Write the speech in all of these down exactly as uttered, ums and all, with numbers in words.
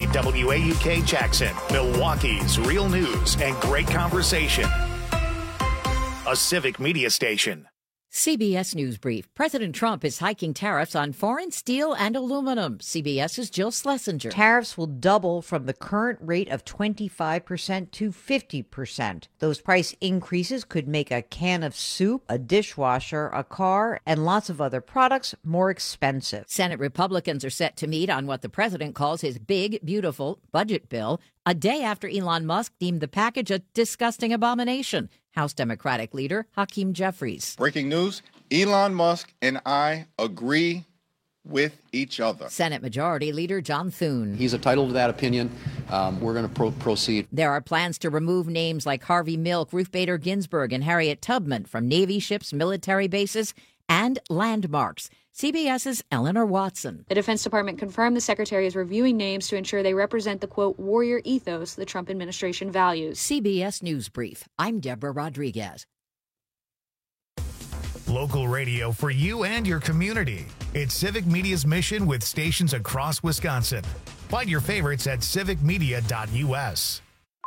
W A U K Jackson, Milwaukee's real news and great conversation. A Civic Media station. C B S News Brief. President Trump is hiking tariffs on foreign steel and aluminum. CBS's Jill Schlesinger. Tariffs will double from the current rate of twenty-five percent to fifty percent. Those price increases could make a can of soup, a dishwasher, a car, and lots of other products more expensive. Senate Republicans are set to meet on what the president calls his big, beautiful budget bill, a day after Elon Musk deemed the package a disgusting abomination. House Democratic leader Hakeem Jeffries. Breaking news, Elon Musk and I agree with each other. Senate Majority Leader John Thune. He's entitled to that opinion. Um, we're going to pro- proceed. There are plans to remove names like Harvey Milk, Ruth Bader Ginsburg, and Harriet Tubman from Navy ships, military bases, and landmarks. CBS's Eleanor Watson. The Defense Department confirmed the Secretary is reviewing names to ensure they represent the, quote, warrior ethos the Trump administration values. C B S News Brief. I'm Deborah Rodriguez. Local radio for you and your community. It's Civic Media's mission with stations across Wisconsin. Find your favorites at civic media dot U S.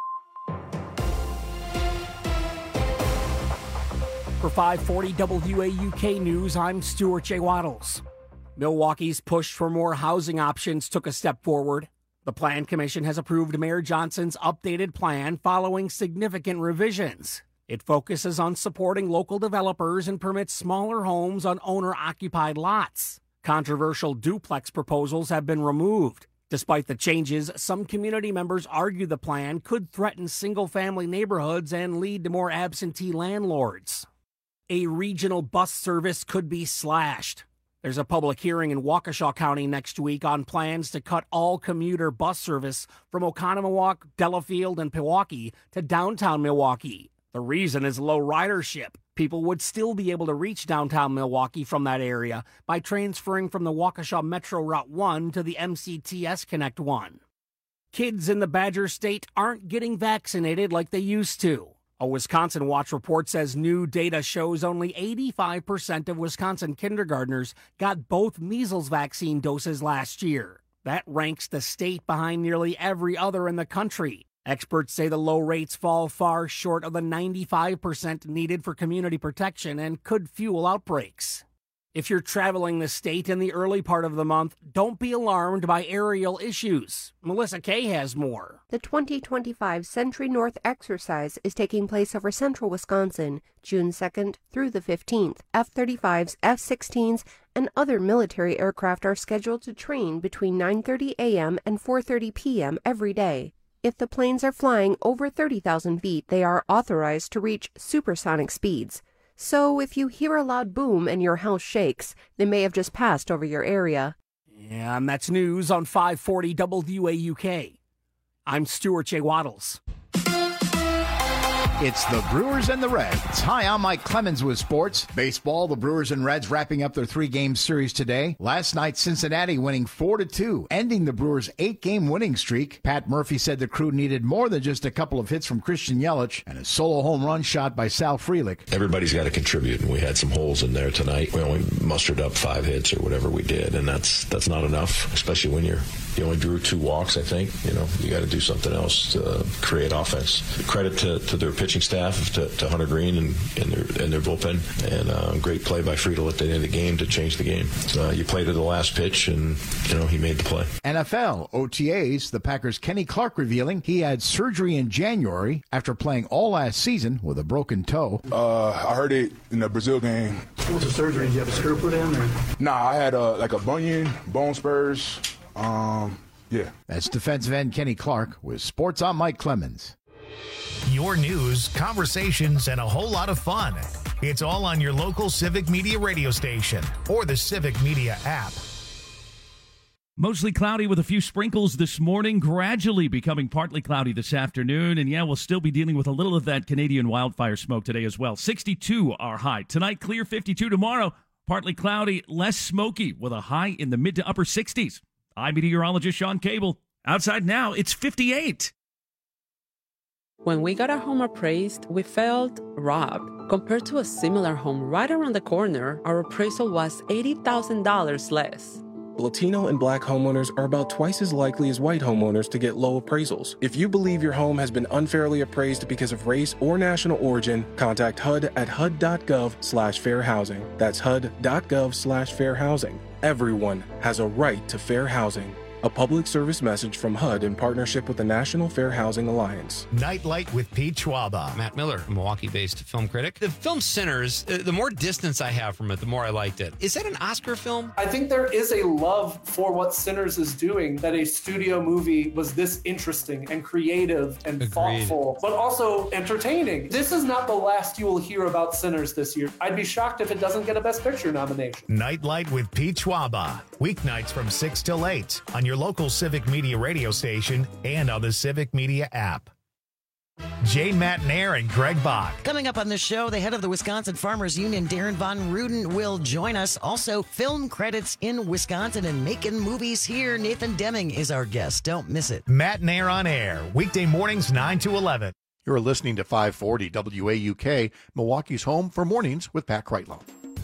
For five forty W A U K News, I'm Stuart J. Waddles. Milwaukee's push for more housing options took a step forward. The Plan Commission has approved Mayor Johnson's updated plan following significant revisions. It focuses on supporting local developers and permits smaller homes on owner-occupied lots. Controversial duplex proposals have been removed. Despite the changes, some community members argue the plan could threaten single-family neighborhoods and lead to more absentee landlords. A regional bus service could be slashed. There's a public hearing in Waukesha County next week on plans to cut all commuter bus service from Oconomowoc, Delafield, and Pewaukee to downtown Milwaukee. The reason is low ridership. People would still be able to reach downtown Milwaukee from that area by transferring from the Waukesha Metro Route one to the M C T S Connect one. Kids in the Badger State aren't getting vaccinated like they used to. A Wisconsin Watch report says new data shows only eighty-five percent of Wisconsin kindergartners got both measles vaccine doses last year. That ranks the state behind nearly every other in the country. Experts say the low rates fall far short of the ninety-five percent needed for community protection and could fuel outbreaks. If you're traveling the state in the early part of the month, don't be alarmed by aerial issues. Melissa Kay has more. The twenty twenty-five Century North exercise is taking place over central Wisconsin, June second through the fifteenth. F thirty-fives, F sixteens, and other military aircraft are scheduled to train between nine thirty a.m. and four thirty p.m. every day. If the planes are flying over thirty thousand feet, they are authorized to reach supersonic speeds. So if you hear a loud boom and your house shakes, they may have just passed over your area. And that's news on five forty W A U K. I'm Stuart J. Waddles. It's the Brewers and the Reds. Hi, I'm Mike Clemens with sports. Baseball, the Brewers and Reds wrapping up their three-game series today. Last night, Cincinnati winning four to two, ending the Brewers' eight-game winning streak. Pat Murphy said the crew needed more than just a couple of hits from Christian Yelich and a solo home run shot by Sal Frelick. Everybody's got to contribute, and we had some holes in there tonight. We only mustered up five hits or whatever we did, and that's that's not enough, especially when you're you only drew two walks, I think. You know, you got to do something else to create offense. Credit to, to their pitching staff, to, to Hunter Green and, and, their, and their bullpen, and uh, great play by Friedel at the end of the game to change the game. Uh, you play to the last pitch, and, you know, he made the play. N F L, O T As, the Packers' Kenny Clark revealing he had surgery in January after playing all last season with a broken toe. Uh, I heard it in the Brazil game. What was the surgery? Did you have a screw put in? Or? Nah, I had uh, like a bunion, bone spurs. Um, yeah. That's defensive end Kenny Clark with Sports. I'm Mike Clemens. Your news, conversations, and a whole lot of fun. It's all on your local Civic Media radio station or the Civic Media app. Mostly cloudy with a few sprinkles this morning, gradually becoming partly cloudy this afternoon. And yeah, we'll still be dealing with a little of that Canadian wildfire smoke today as well. sixty-two our high. Tonight, clear fifty-two. Tomorrow, partly cloudy, less smoky with a high in the mid to upper sixties. I'm meteorologist Sean Cable. Outside now, it's fifty-eight. When we got our home appraised, we felt robbed. Compared to a similar home right around the corner, our appraisal was eighty thousand dollars less. Latino and Black homeowners are about twice as likely as white homeowners to get low appraisals. If you believe your home has been unfairly appraised because of race or national origin, contact H U D at H U D dot gov slash fair housing. That's H U D dot gov slash fair housing. Everyone has a right to fair housing. A public service message from H U D in partnership with the National Fair Housing Alliance. Nightlight with Pete Schwaba. Matt Miller, a Milwaukee-based film critic. The film Sinners, uh, the more distance I have from it, the more I liked it. Is that an Oscar film? I think there is a love for what Sinners is doing, that a studio movie was this interesting and creative and Agreed. thoughtful, but also entertaining. This is not the last you will hear about Sinners this year. I'd be shocked if it doesn't get a Best Picture nomination. Nightlight with Pete Schwaba. Weeknights from six till eight on your local Civic Media radio station and on the Civic Media app. Jane Matnair and Greg Bach. Coming up on the show, the head of the Wisconsin Farmers Union, Darren Von Ruden, will join us. Also, film credits in Wisconsin and making movies here. Nathan Deming is our guest. Don't miss it. Matnair on air, weekday mornings nine to eleven. You're listening to five forty W A U K, Milwaukee's home for mornings with Pat Kreitlow.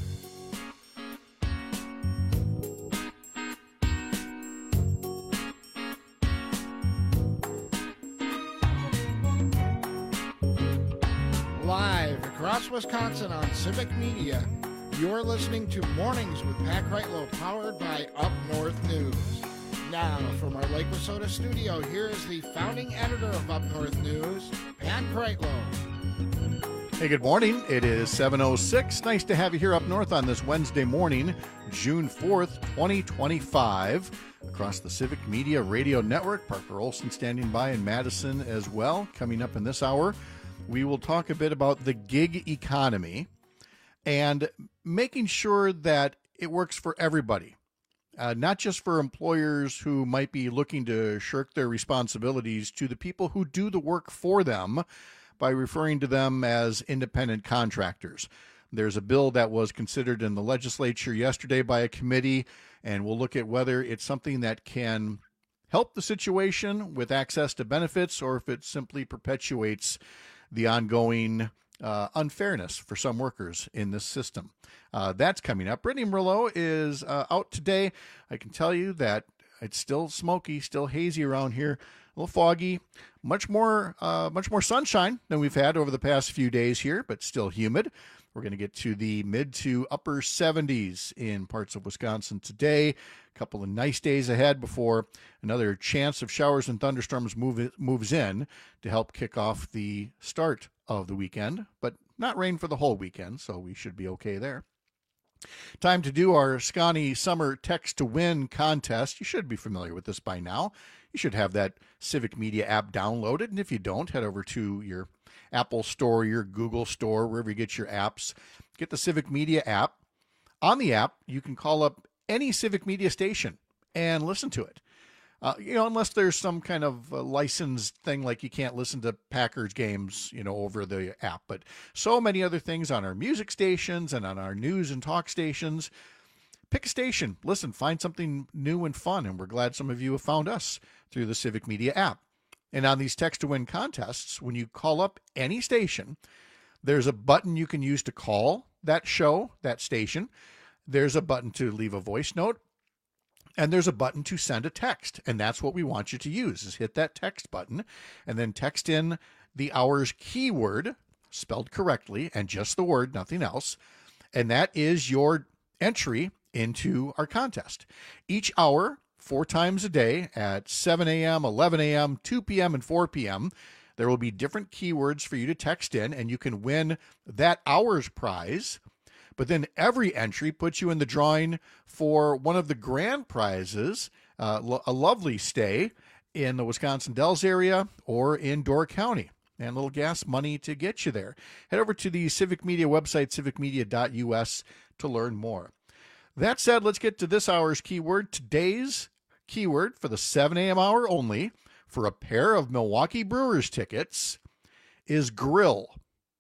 Live across Wisconsin on Civic Media, you're listening to Mornings with Pat Kreitlow, powered by Up North News. Now, from our Lake Wissota studio, here is the founding editor of Up North News, Pat Kreitlow. Hey, good morning. It is seven oh six. Nice to have you here up north on this Wednesday morning, June fourth, twenty twenty-five. Across the Civic Media Radio Network, Parker Olson standing by in Madison as well. Coming up in this hour, we will talk a bit about the gig economy and making sure that it works for everybody, uh, not just for employers who might be looking to shirk their responsibilities to the people who do the work for them by referring to them as independent contractors. There's a bill that was considered in the legislature yesterday by a committee, and we'll look at whether it's something that can help the situation with access to benefits or if it simply perpetuates the ongoing uh, unfairness for some workers in this system. Uh, that's coming up. Brittany Merlot is uh, out today. I can tell you that it's still smoky, still hazy around here, a little foggy, much more, uh, much more sunshine than we've had over the past few days here, but still humid. We're going to get to the mid to upper seventies in parts of Wisconsin today. A couple of nice days ahead before another chance of showers and thunderstorms move, moves in to help kick off the start of the weekend, but not rain for the whole weekend, so we should be okay there. Time to do our Scotty Summer Text to Win contest. You should be familiar with this by now. You should have that Civic Media app downloaded, and if you don't, head over to your Apple Store, your Google Store, wherever you get your apps. Get the Civic Media app. On the app, you can call up any Civic Media station and listen to it. Uh, you know, unless there's some kind of uh, licensed thing like you can't listen to Packers games, you know, over the app. But so many other things on our music stations and on our news and talk stations. Pick a station. Listen, find something new and fun. And we're glad some of you have found us through the Civic Media app. And on these text to win contests, when you call up any station, there's a button you can use to call that show, that station. There's a button to leave a voice note. And there's a button to send a text. And that's what we want you to use, is hit that text button and then text in the hour's keyword, spelled correctly, and just the word, nothing else. And that is your entry into our contest. Each hour, four times a day at seven a.m., eleven a.m., two p.m., and four p.m., there will be different keywords for you to text in, and you can win that hour's prize. But then every entry puts you in the drawing for one of the grand prizes, uh, lo- a lovely stay in the Wisconsin Dells area or in Door County, and a little gas money to get you there. Head over to the Civic Media website, civic media dot u s, to learn more. That said, let's get to this hour's keyword. Today's keyword for the seven a.m. hour only for a pair of Milwaukee Brewers tickets is grill.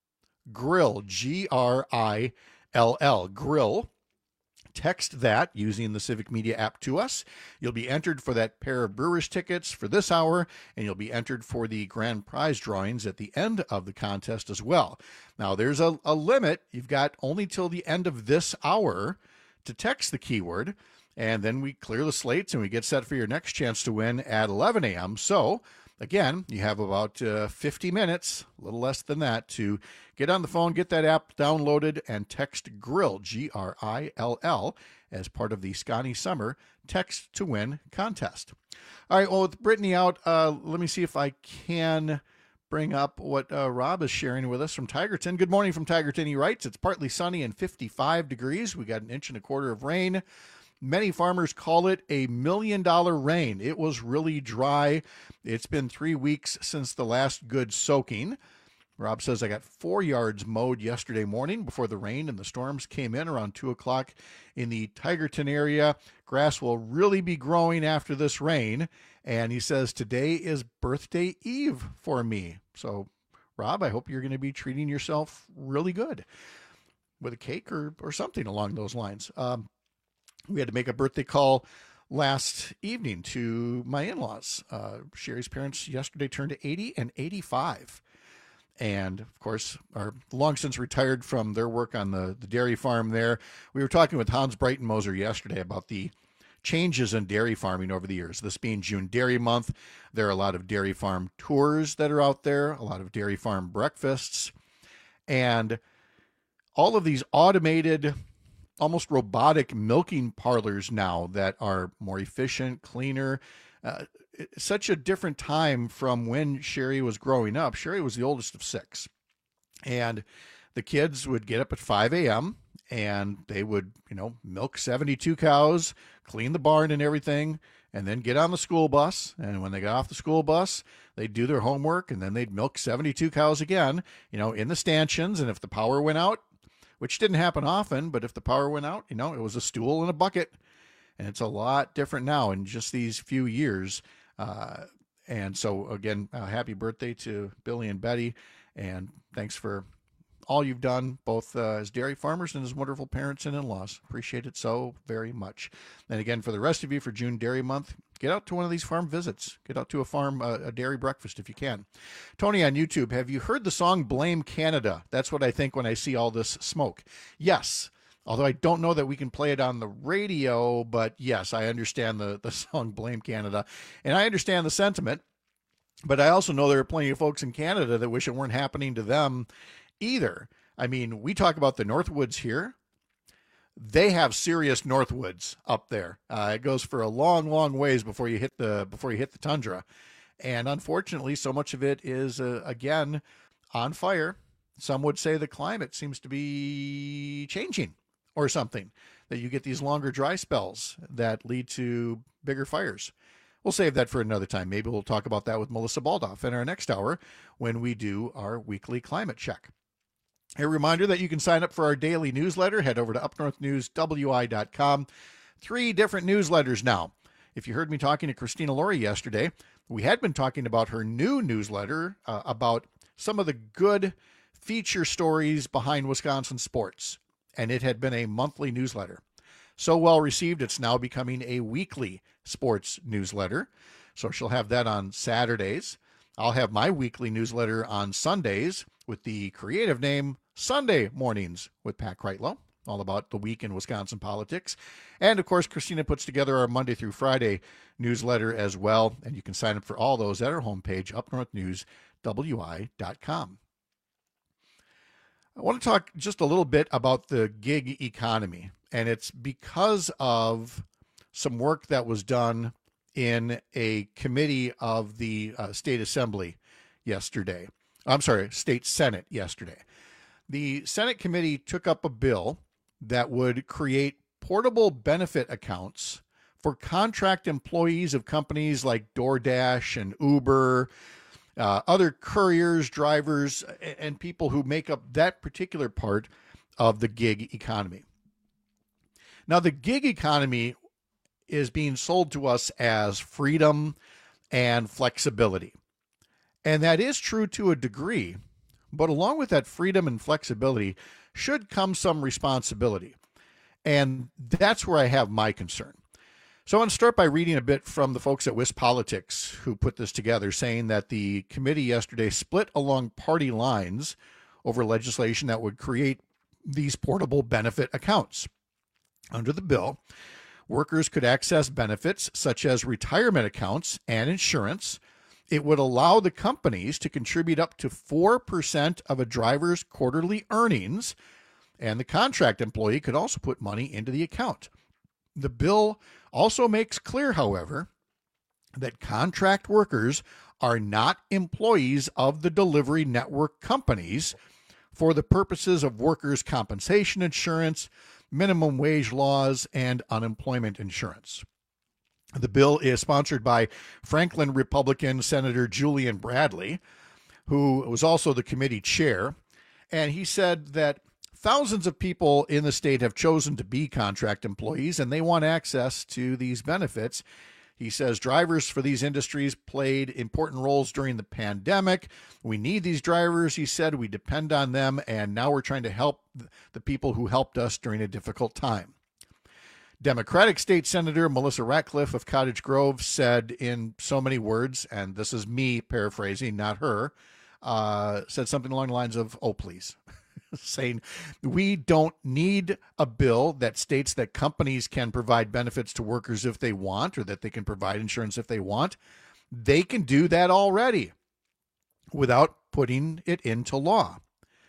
Grill, G R I L L, grill. Text that using the Civic Media app to us. You'll be entered for that pair of Brewers tickets for this hour, and you'll be entered for the grand prize drawings at the end of the contest as well. Now, there's a, a limit. You've got only till the end of this hour to text the keyword, And then we clear the slates and we get set for your next chance to win at eleven a.m. So, again, you have about uh, fifty minutes, a little less than that, to get on the phone, get that app downloaded, and text GRILL, G R I L L, as part of the Scotty Summer Text to Win contest. All right, well, with Brittany out, uh, let me see if I can bring up what uh, Rob is sharing with us from Tigerton. Good morning from Tigerton. He writes, it's partly sunny and fifty-five degrees. We got an inch and a quarter of rain. Many farmers call it a million dollar rain. It was really dry. It's been three weeks since the last good soaking. Rob says, I got four yards mowed yesterday morning before the rain and the storms came in around two o'clock in the Tigerton area. Grass will really be growing after this rain. And he says, today is birthday eve for me. So, Rob, I hope you're going to be treating yourself really good with a cake or, or something along those lines. Um, we had to make a birthday call last evening to my in-laws. Uh, Sherry's parents yesterday turned eighty and eighty-five. And, of course, are long since retired from their work on the, the dairy farm there. We were talking with Hans Breitenmoser yesterday about the changes in dairy farming over the years. This being June Dairy Month, there are a lot of dairy farm tours that are out there, a lot of dairy farm breakfasts, and all of these automated, almost robotic milking parlors now that are more efficient, cleaner. Uh, such a different time from when Sherry was growing up. Sherry was the oldest of six, and the kids would get up at five a.m. and they would, you know, milk seventy-two cows, clean the barn and everything, and then get on the school bus. And when they got off the school bus, they'd do their homework, and then they'd milk seventy-two cows again, you know, in the stanchions. And if the power went out, which didn't happen often, but if the power went out, you know, it was a stool and a bucket. And it's a lot different now in just these few years. Uh, and so, again, uh, happy birthday to Billy and Betty. And thanks for all you've done, both uh, as dairy farmers and as wonderful parents and in-laws. Appreciate it so very much. And again, for the rest of you, for June Dairy Month, get out to one of these farm visits. Get out to a farm, uh, a dairy breakfast if you can. Tony on YouTube, have you heard the song Blame Canada? That's what I think when I see all this smoke. Yes. Although I don't know that we can play it on the radio, but yes, I understand the, the song Blame Canada. And I understand the sentiment, but I also know there are plenty of folks in Canada that wish it weren't happening to them either. I mean, we talk about the Northwoods here. They have serious Northwoods up there. Uh, it goes for a long, long ways before you hit the before you hit the tundra. And unfortunately, so much of it is, uh, again, on fire. Some would say the climate seems to be changing or something, that you get these longer dry spells that lead to bigger fires. We'll save that for another time. Maybe we'll talk about that with Melissa Baldoff in our next hour when we do our weekly climate check. A reminder that you can sign up for our daily newsletter. Head over to up north news w i dot com. Three different newsletters now. If you heard me talking to Christina Laurie yesterday, we had been talking about her new newsletter uh, about some of the good feature stories behind Wisconsin sports. And it had been a monthly newsletter. So well received, it's now becoming a weekly sports newsletter. So she'll have that on Saturdays. I'll have my weekly newsletter on Sundays with the creative name Sunday Mornings with Pat Kreitlow, all about the week in Wisconsin politics. And, of course, Christina puts together our Monday through Friday newsletter as well. And you can sign up for all those at our homepage, up north news w i dot com. I want to talk just a little bit about the gig economy, and it's because of some work that was done in a committee of the uh, State Assembly yesterday. I'm sorry, State Senate yesterday. The Senate committee took up a bill that would create portable benefit accounts for contract employees of companies like DoorDash and Uber, Uh, other couriers, drivers, and people who make up that particular part of the gig economy. Now, the gig economy is being sold to us as freedom and flexibility. And that is true to a degree, but along with that freedom and flexibility should come some responsibility. And that's where I have my concern. So I want to start by reading a bit from the folks at WisPolitics who put this together, saying that the committee yesterday split along party lines over legislation that would create these portable benefit accounts. Under the bill, Workers could access benefits such as retirement accounts and insurance. It would allow the companies to contribute up to four percent of a driver's quarterly earnings, and the contract employee could also put money into the account. The bill also makes clear, however, that contract workers are not employees of the delivery network companies for the purposes of workers' compensation insurance, minimum wage laws, and unemployment insurance. The bill is sponsored by Franklin Republican Senator Julian Bradley, who was also the committee chair, and he said that thousands of people in the state have chosen to be contract employees, and they want access to these benefits. He says drivers for these industries played important roles during the pandemic. We need these drivers, he said. We depend on them, and now we're trying to help the people who helped us during a difficult time. Democratic State Senator Melissa Ratcliffe of Cottage Grove said in so many words, and this is me paraphrasing, not her, uh, said something along the lines of, oh, please, saying we don't need a bill that states that companies can provide benefits to workers if they want, or that they can provide insurance if they want. They can do that already without putting it into law.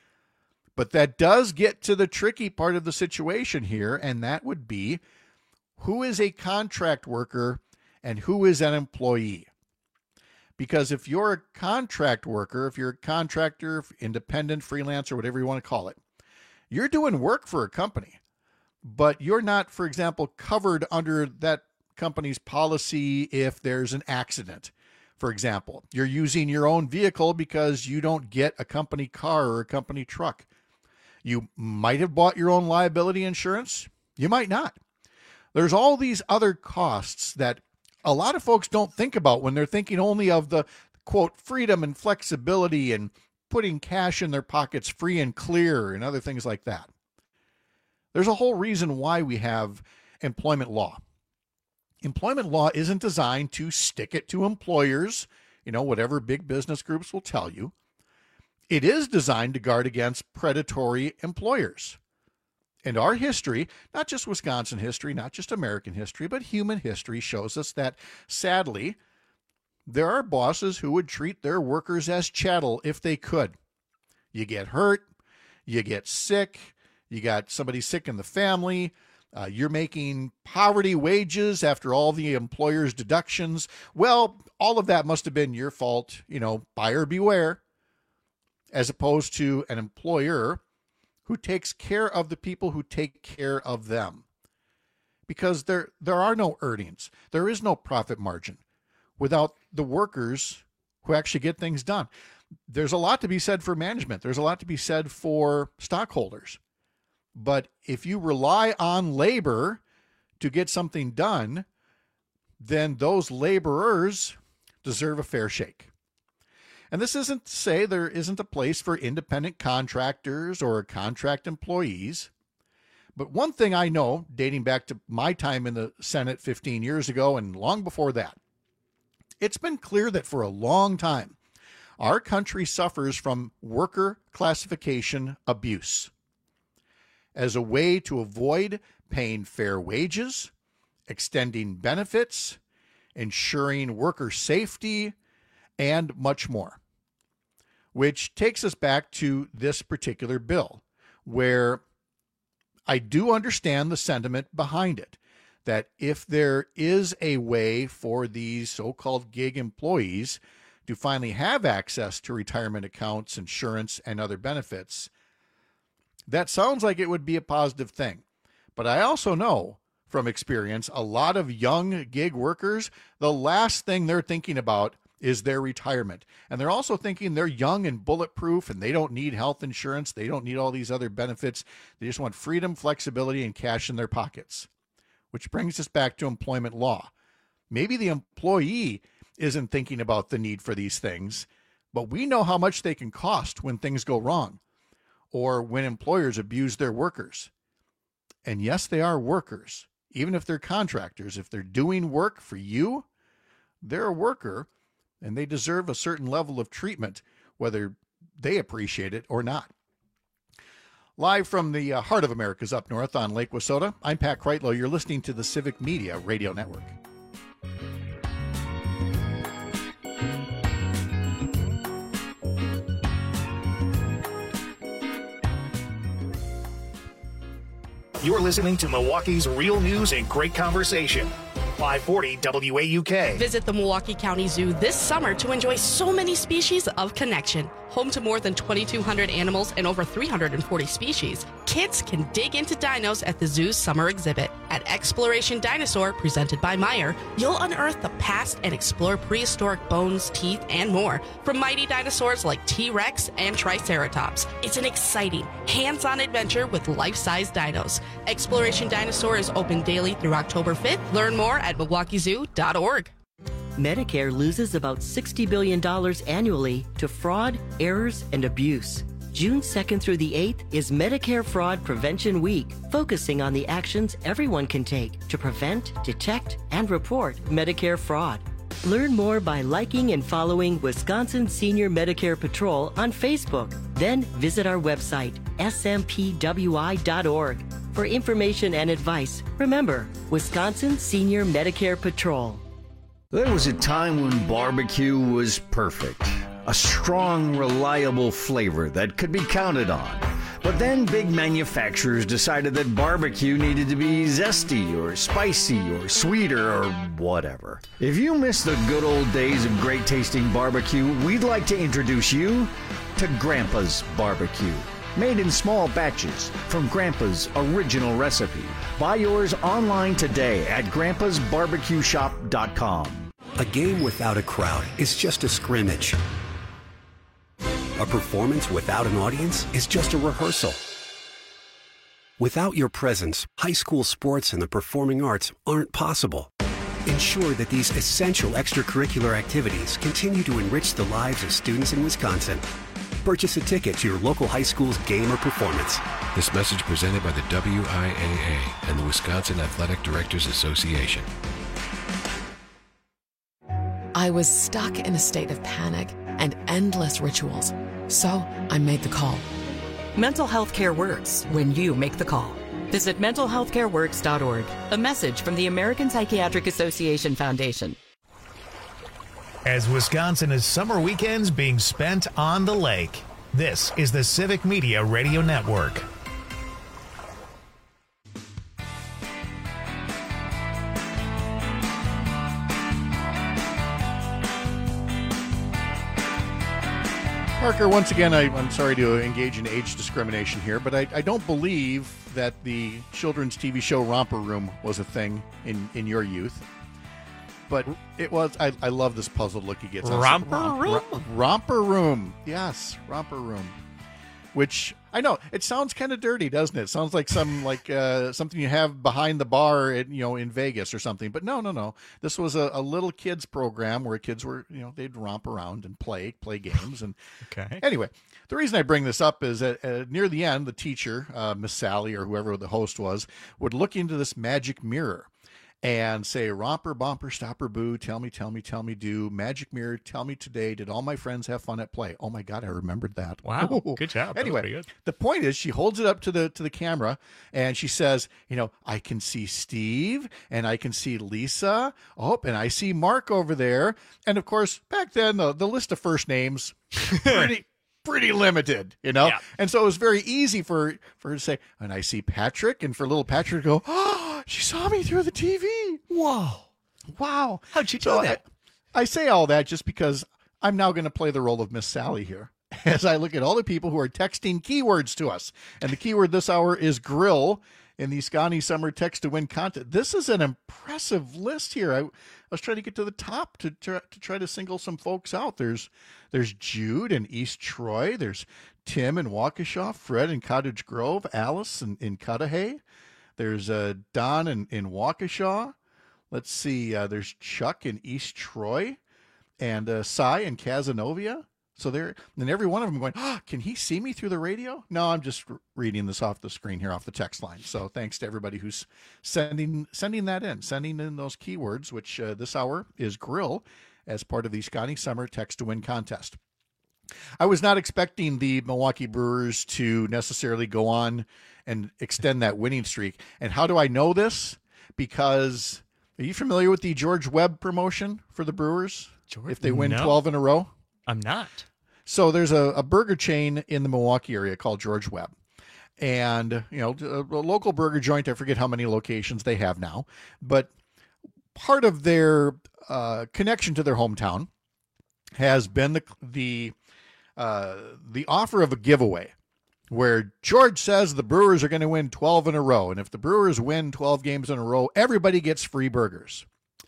But that does get to the tricky part of the situation here, and that would be who is a contract worker and who is an employee. Because if you're a contract worker, if you're a contractor, independent, freelancer, whatever you want to call it, you're doing work for a company, but you're not, for example, covered under that company's policy if there's an accident. For example, you're using your own vehicle because you don't get a company car or a company truck. You might have bought your own liability insurance. You might not. There's all these other costs that a lot of folks don't think about when they're thinking only of the, quote, freedom and flexibility and putting cash in their pockets free and clear and other things like that. There's a whole reason why we have employment law. Employment law isn't designed to stick it to employers, you know, whatever big business groups will tell you. It is designed to guard against predatory employers. And our history, not just Wisconsin history, not just American history, but human history shows us that, sadly, there are bosses who would treat their workers as chattel if they could. You get hurt, you get sick, you got somebody sick in the family, uh, you're making poverty wages after all the employer's deductions. Well, all of that must have been your fault, you know, buyer beware, as opposed to an employer who takes care of the people who take care of them. Because there, there are no earnings. There is no profit margin without the workers who actually get things done. There's a lot to be said for management. There's a lot to be said for stockholders. But if you rely on labor to get something done, then those laborers deserve a fair shake. And this isn't to say there isn't a place for independent contractors or contract employees. But one thing I know, dating back to my time in the Senate fifteen years ago and long before that, it's been clear that for a long time, our country suffers from worker classification abuse. As a way to avoid paying fair wages, extending benefits, ensuring worker safety, and much more. Which takes us back to this particular bill, where I do understand the sentiment behind it, that if there is a way for these so-called gig employees to finally have access to retirement accounts, insurance, and other benefits, that sounds like it would be a positive thing. But I also know from experience, a lot of young gig workers, the last thing they're thinking about is their retirement. And they're also thinking they're young and bulletproof and they don't need health insurance. They don't need all these other benefits. They just want freedom, flexibility, and cash in their pockets. Which brings us back to employment law. Maybe the employee isn't thinking about the need for these things, but we know how much they can cost when things go wrong or when employers abuse their workers. And yes, they are workers. Even if they're contractors, if they're doing work for you, they're a worker and they deserve a certain level of treatment, whether they appreciate it or not. Live from the uh, heart of America's up north on Lake Wissota, I'm Pat Kreitlow. You're listening to the Civic Media Radio Network. You're listening to Milwaukee's real news and great conversation. five forty W A U K. Visit the Milwaukee County Zoo this summer to enjoy so many species of connection. Home to more than twenty-two hundred animals and over three hundred forty species, kids can dig into dinos at the zoo's summer exhibit. At Exploration Dinosaur, presented by Meyer, you'll unearth the past and explore prehistoric bones, teeth, and more from mighty dinosaurs like T-Rex and Triceratops. It's an exciting, hands-on adventure with life-size dinos. Exploration Dinosaur is open daily through October fifth. Learn more at milwaukee zoo dot org. Medicare loses about sixty billion dollars annually to fraud, errors, and abuse. June second through the eighth is Medicare Fraud Prevention Week, focusing on the actions everyone can take to prevent, detect, and report Medicare fraud. Learn more by liking and following Wisconsin Senior Medicare Patrol on Facebook. Then visit our website, S M P W I dot org. For information and advice, remember, Wisconsin Senior Medicare Patrol. There was a time when barbecue was perfect. A strong, reliable flavor that could be counted on. But then big manufacturers decided that barbecue needed to be zesty or spicy or sweeter or whatever. If you miss the good old days of great tasting barbecue, we'd like to introduce you to Grandpa's Barbecue. Made in small batches from Grandpa's original recipe. Buy yours online today at grandpas barbecue shop dot com. A game without a crowd is just a scrimmage. A performance without an audience is just a rehearsal. Without your presence, high school sports and the performing arts aren't possible. Ensure that these essential extracurricular activities continue to enrich the lives of students in Wisconsin. Purchase a ticket to your local high school's game or performance. This message presented by the W I A A and the Wisconsin Athletic Directors Association. I was stuck in a state of panic and endless rituals. So I made the call. Mental health care works when you make the call. Visit mental health care works dot org. A message from the American Psychiatric Association Foundation. As Wisconsin is summer weekends being spent on the lake, this is the Civic Media Radio Network. Parker, once again, I, I'm sorry to engage in age discrimination here, but I, I don't believe that the children's T V show Romper Room was a thing in, in your youth. But it was. I, I love this puzzled look he gets. Romper Romp, Room? Rom, Romper Room. Yes, Romper Room. Which, I know, it sounds kind of dirty, doesn't it? It sounds like some like uh, something you have behind the bar at, you know, in Vegas or something. But no, no, no. This was a, a little kids program where kids were, you know, they'd romp around and play, play games. And okay. Anyway, the reason I bring this up is that uh, near the end, the teacher, uh, Miss Sally or whoever the host was, would look into this magic mirror and say, romper, bumper, stopper, boo, tell me, tell me, tell me, do, magic mirror, tell me today, did all my friends have fun at play? Oh my God, I remembered that. Wow, Ooh. Good job. Anyway, good. The point is she holds it up to the to the camera and she says, you know, I can see Steve and I can see Lisa. Oh, and I see Mark over there. And of course, back then, the, the list of first names, pretty pretty limited, you know? Yeah. And so it was very easy for, for her to say, and I see Patrick, and for little Patrick to go, oh, she saw me through the T V. Whoa. Wow. How'd you do so that? I, I say all that just because I'm now going to play the role of Miss Sally here as I look at all the people who are texting keywords to us. And the keyword this hour is grill in the Scotty Summer Text to Win contest. This is an impressive list here. I, I was trying to get to the top to try, to try to single some folks out. There's there's Jude in East Troy. There's Tim in Waukesha, Fred in Cottage Grove, Alice in, in Cudahy. There's uh, Don in, in Waukesha. Let's see. Uh, there's Chuck in East Troy and uh, Cy in Cazenovia. So there, and every one of them going, oh, can he see me through the radio? No, I'm just reading this off the screen here, off the text line. So thanks to everybody who's sending sending that in, sending in those keywords, which uh, this hour is grill as part of the Scotty Summer Text to Win contest. I was not expecting the Milwaukee Brewers to necessarily go on and extend that winning streak. And how do I know this? Because are you familiar with the George Webb promotion for the Brewers? George, if they win no. twelve in a row? I'm not. So there's a, a burger chain in the Milwaukee area called George Webb. And, you know, a, a local burger joint, I forget how many locations they have now. But part of their uh, connection to their hometown has been the the uh, the offer of a giveaway where George says the Brewers are going to win twelve in a row. And if the Brewers win twelve games in a row, everybody gets free burgers.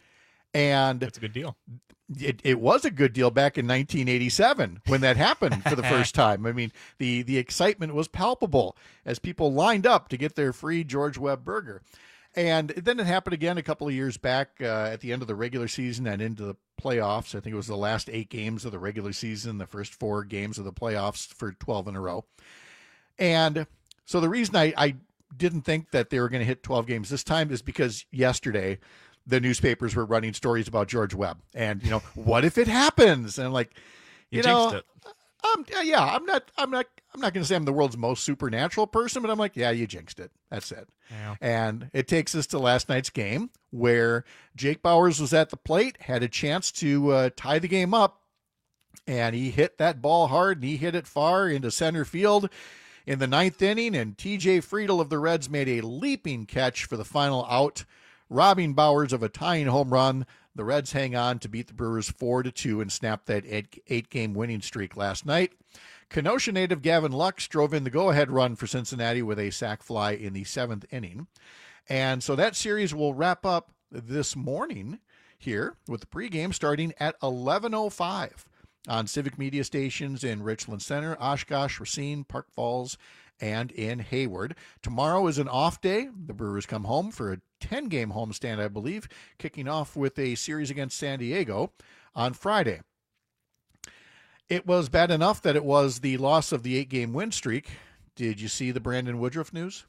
And that's a good deal. It, it was a good deal back in nineteen eighty-seven when that happened for the first time. I mean, the, the excitement was palpable as people lined up to get their free George Webb burger. And then it happened again a couple of years back uh, at the end of the regular season and into the playoffs. I think it was the last eight games of the regular season, the first four games of the playoffs for twelve in a row. And so the reason I, I didn't think that they were going to hit twelve games this time is because yesterday the newspapers were running stories about George Webb. And, you know, what if it happens? And I'm like, you, you know, jinxed it. Um, yeah, I'm not, I'm not, I'm not going to say I'm the world's most supernatural person, but I'm like, yeah, you jinxed it. That's it. Yeah. And it takes us to last night's game where Jake Bauers was at the plate, had a chance to uh, tie the game up, and he hit that ball hard and he hit it far into center field in the ninth inning. And T J Friedel of the Reds made a leaping catch for the final out, robbing Bauers of a tying home run. The Reds hang on to beat the Brewers four to two and snap that eight-game winning streak last night. Kenosha native Gavin Lux drove in the go-ahead run for Cincinnati with a sac fly in the seventh inning. And so that series will wrap up this morning here with the pregame starting at eleven oh five on Civic Media stations in Richland Center, Oshkosh, Racine, Park Falls, and in Hayward. Tomorrow is an off day. The Brewers come home for a ten-game homestand, I believe, kicking off with a series against San Diego on Friday. It was bad enough that it was the loss of the eight-game win streak. Did you see the Brandon Woodruff news?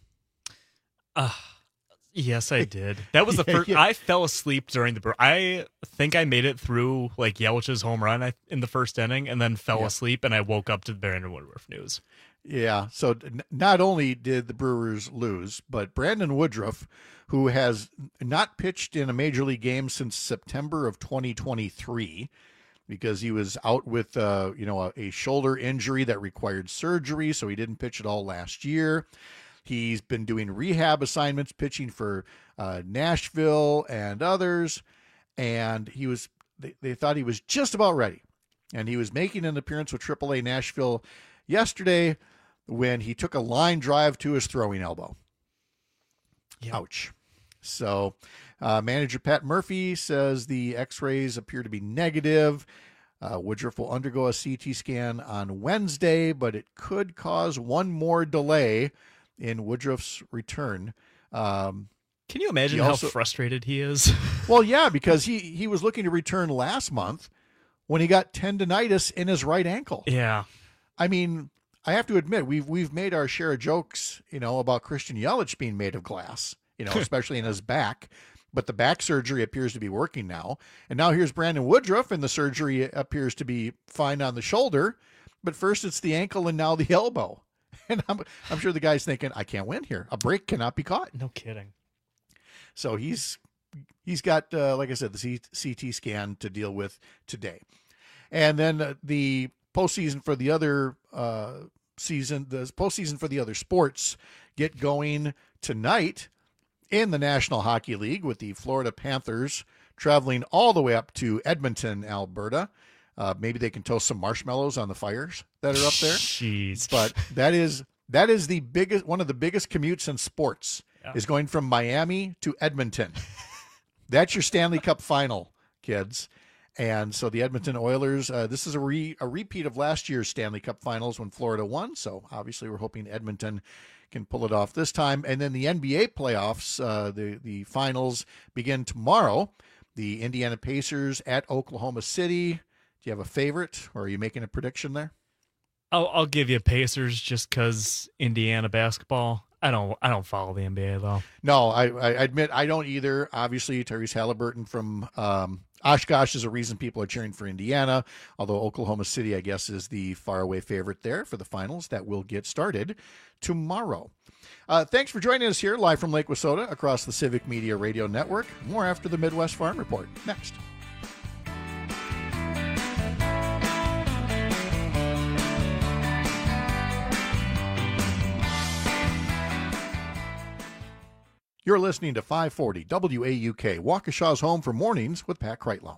Uh, yes, I did. That was the Yeah, first. yeah. I fell asleep during the. Bre- I think I made it through like Yelich's home run I- in the first inning, and then fell Yeah. asleep, and I woke up to the Brandon Woodruff news. Yeah, so n- not only did the Brewers lose, but Brandon Woodruff, who has not pitched in a major league game since September of twenty twenty-three, because he was out with uh, you know a, a shoulder injury that required surgery, so he didn't pitch at all last year. He's been doing rehab assignments, pitching for uh, Nashville and others, and he was they, they thought he was just about ready, and he was making an appearance with triple A Nashville yesterday when he took a line drive to his throwing elbow. Yep. Ouch. So uh, manager Pat Murphy says the x-rays appear to be negative. Uh, Woodruff will undergo a C T scan on Wednesday, but it could cause one more delay in Woodruff's return. Um, Can you imagine he how also- frustrated he is? well, yeah, because he, he was looking to return last month when he got tendonitis in his right ankle. Yeah. I mean, I have to admit, we've we've made our share of jokes, you know, about Christian Yelich being made of glass, you know, especially in his back. But the back surgery appears to be working now. And now here's Brandon Woodruff, and the surgery appears to be fine on the shoulder. But first it's the ankle and now the elbow. And I'm, I'm sure the guy's thinking, I can't win here. A break cannot be caught. No kidding. So he's he's got, uh, like I said, the C T scan to deal with today. And then uh, the postseason for the other uh, season, the postseason for the other sports get going tonight in the National Hockey League with the Florida Panthers traveling all the way up to Edmonton, Alberta. Uh, maybe they can toast some marshmallows on the fires that are up there. Jeez. But that is that is the biggest one of the biggest commutes in sports Yeah. is going from Miami to Edmonton. That's your Stanley Cup final, kids. And so the Edmonton Oilers, uh, this is a, re, a repeat of last year's Stanley Cup finals when Florida won. So obviously we're hoping Edmonton can pull it off this time. And then the N B A playoffs, uh, the, the finals begin tomorrow. The Indiana Pacers at Oklahoma City. Do you have a favorite, or are you making a prediction there? I'll, I'll give you Pacers just because Indiana basketball. I don't I don't follow the N B A though. No, I, I admit I don't either. Obviously, Tyrese Halliburton from um, Oshkosh is a reason people are cheering for Indiana, although Oklahoma City, I guess, is the faraway favorite there for the finals that will get started tomorrow. Uh, thanks for joining us here live from Lake Wissota across the Civic Media Radio Network. More after the Midwest Farm Report next. You're listening to five forty W A U K, Waukesha's home for mornings with Pat Kreitlow.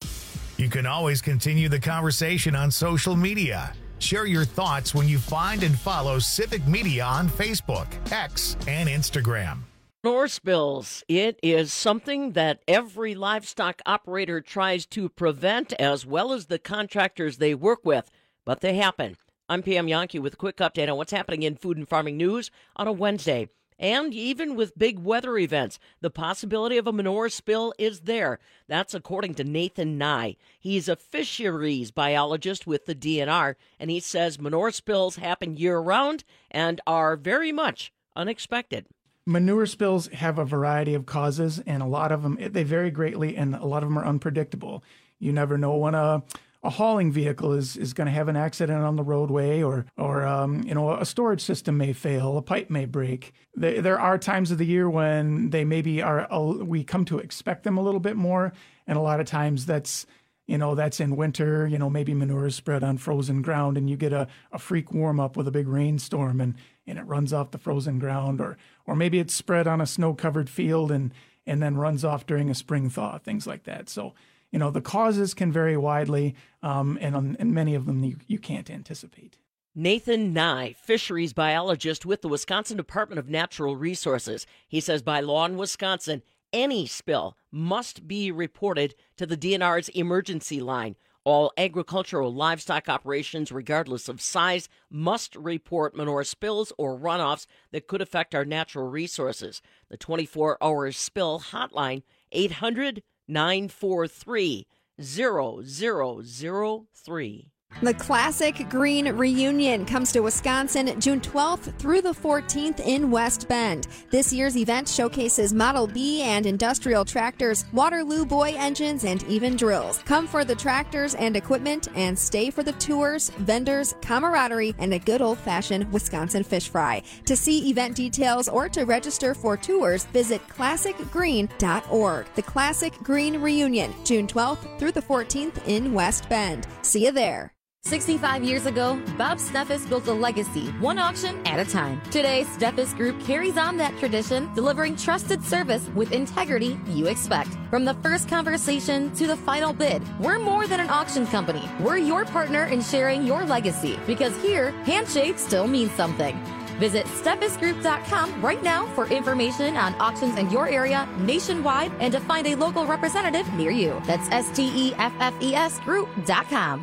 You can always continue the conversation on social media. Share your thoughts when you find and follow Civic Media on Facebook, X, and Instagram. Manure spills. It is something that every livestock operator tries to prevent, as well as the contractors they work with, but they happen. I'm Pam Yankee with a quick update on what's happening in food and farming news on a Wednesday. And even with big weather events, the possibility of a manure spill is there. That's according to Nathan Nye. He's a fisheries biologist with the D N R, and he says manure spills happen year-round and are very much unexpected. Manure spills have a variety of causes, and a lot of them, they vary greatly, and a lot of them are unpredictable. You never know when a A hauling vehicle is, is going to have an accident on the roadway, or, or um, you know, a storage system may fail, a pipe may break. There, there are times of the year when they maybe are, we come to expect them a little bit more, and a lot of times that's, you know, that's in winter. You know, maybe manure is spread on frozen ground, and you get a, a freak warm-up with a big rainstorm, and, and it runs off the frozen ground, or or maybe it's spread on a snow-covered field and, and then runs off during a spring thaw, things like that. So, you know, the causes can vary widely, um, and, um, and many of them you, you can't anticipate. Nathan Nye, fisheries biologist with the Wisconsin Department of Natural Resources. He says by law in Wisconsin, any spill must be reported to the D N R's emergency line. All agricultural livestock operations, regardless of size, must report manure spills or runoffs that could affect our natural resources. The twenty-four hour spill hotline, eight hundred, nine four three, zero zero zero three. The Classic Green Reunion comes to Wisconsin June twelfth through the fourteenth in West Bend. This year's event showcases Model B and industrial tractors, Waterloo Boy engines, and even drills. Come for the tractors and equipment, and stay for the tours, vendors, camaraderie, and a good old-fashioned Wisconsin fish fry. To see event details or to register for tours, visit classic green dot org. The Classic Green Reunion, June twelfth through the fourteenth in West Bend. See you there. sixty-five years ago, Bob Steffes built a legacy, one auction at a time. Today, Steffes Group carries on that tradition, delivering trusted service with integrity you expect. From the first conversation to the final bid, we're more than an auction company. We're your partner in sharing your legacy, because here, handshakes still mean something. Visit steffes group dot com right now for information on auctions in your area, nationwide, and to find a local representative near you. That's S T E F F E S group dot com.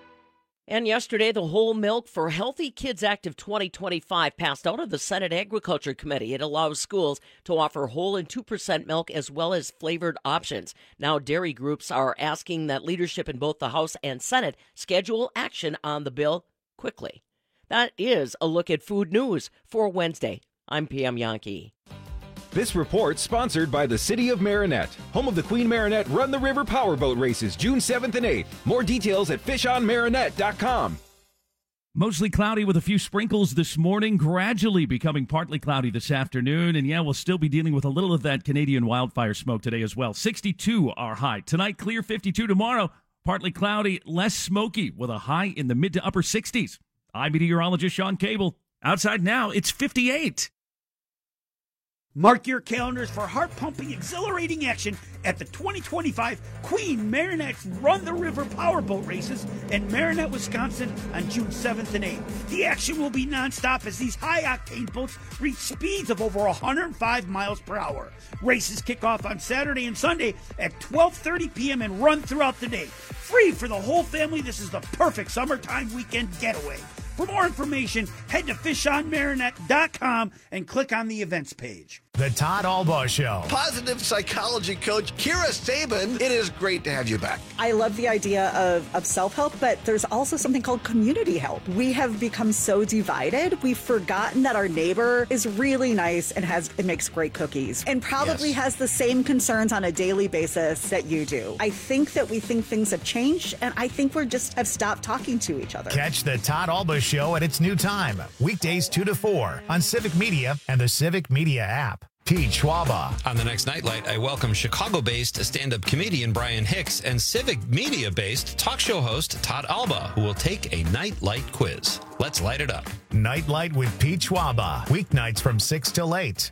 And yesterday, the Whole Milk for Healthy Kids Act of twenty twenty-five passed out of the Senate Agriculture Committee. It allows schools to offer whole and two percent milk as well as flavored options. Now, dairy groups are asking that leadership in both the House and Senate schedule action on the bill quickly. That is a look at food news for Wednesday. I'm Pam Yankee. This report sponsored by the City of Marinette, home of the Queen Marinette Run the River Powerboat Races, June seventh and eighth. More details at fish on marinette dot com. Mostly cloudy with a few sprinkles this morning, gradually becoming partly cloudy this afternoon. And yeah, we'll still be dealing with a little of that Canadian wildfire smoke today as well. sixty-two our high. Tonight, clear fifty-two. Tomorrow, partly cloudy, less smoky with a high in the mid to upper sixties. I'm meteorologist Sean Cable. Outside now, it's fifty-eight. Mark your calendars for heart-pumping, exhilarating action at the twenty twenty-five Queen Marinette Run the River Powerboat Races in Marinette, Wisconsin on June seventh and eighth. The action will be nonstop as these high-octane boats reach speeds of over one hundred five miles per hour. Races kick off on Saturday and Sunday at twelve thirty p.m. and run throughout the day. Free for the whole family, this is the perfect summertime weekend getaway. For more information, head to fish on marinette dot com and click on the events page. The Todd Albaugh Show. Positive psychology coach Kira Sabin, it is great to have you back. I love the idea of, of self-help, but there's also something called community help. We have become so divided, we've forgotten that our neighbor is really nice and has and makes great cookies and probably yes. has the same concerns on a daily basis that you do. I think that we think things have changed, and I think we're just have stopped talking to each other. Catch the Todd Albaugh Show at its new time, weekdays two to four on Civic Media and the Civic Media app. Pete Schwaba. On the next Nightlight, I welcome Chicago-based stand-up comedian Brian Hicks and Civic Media-based talk show host Todd Albaugh, who will take a Nightlight quiz. Let's light it up. Nightlight with Pete Schwaba. Weeknights from six till eight.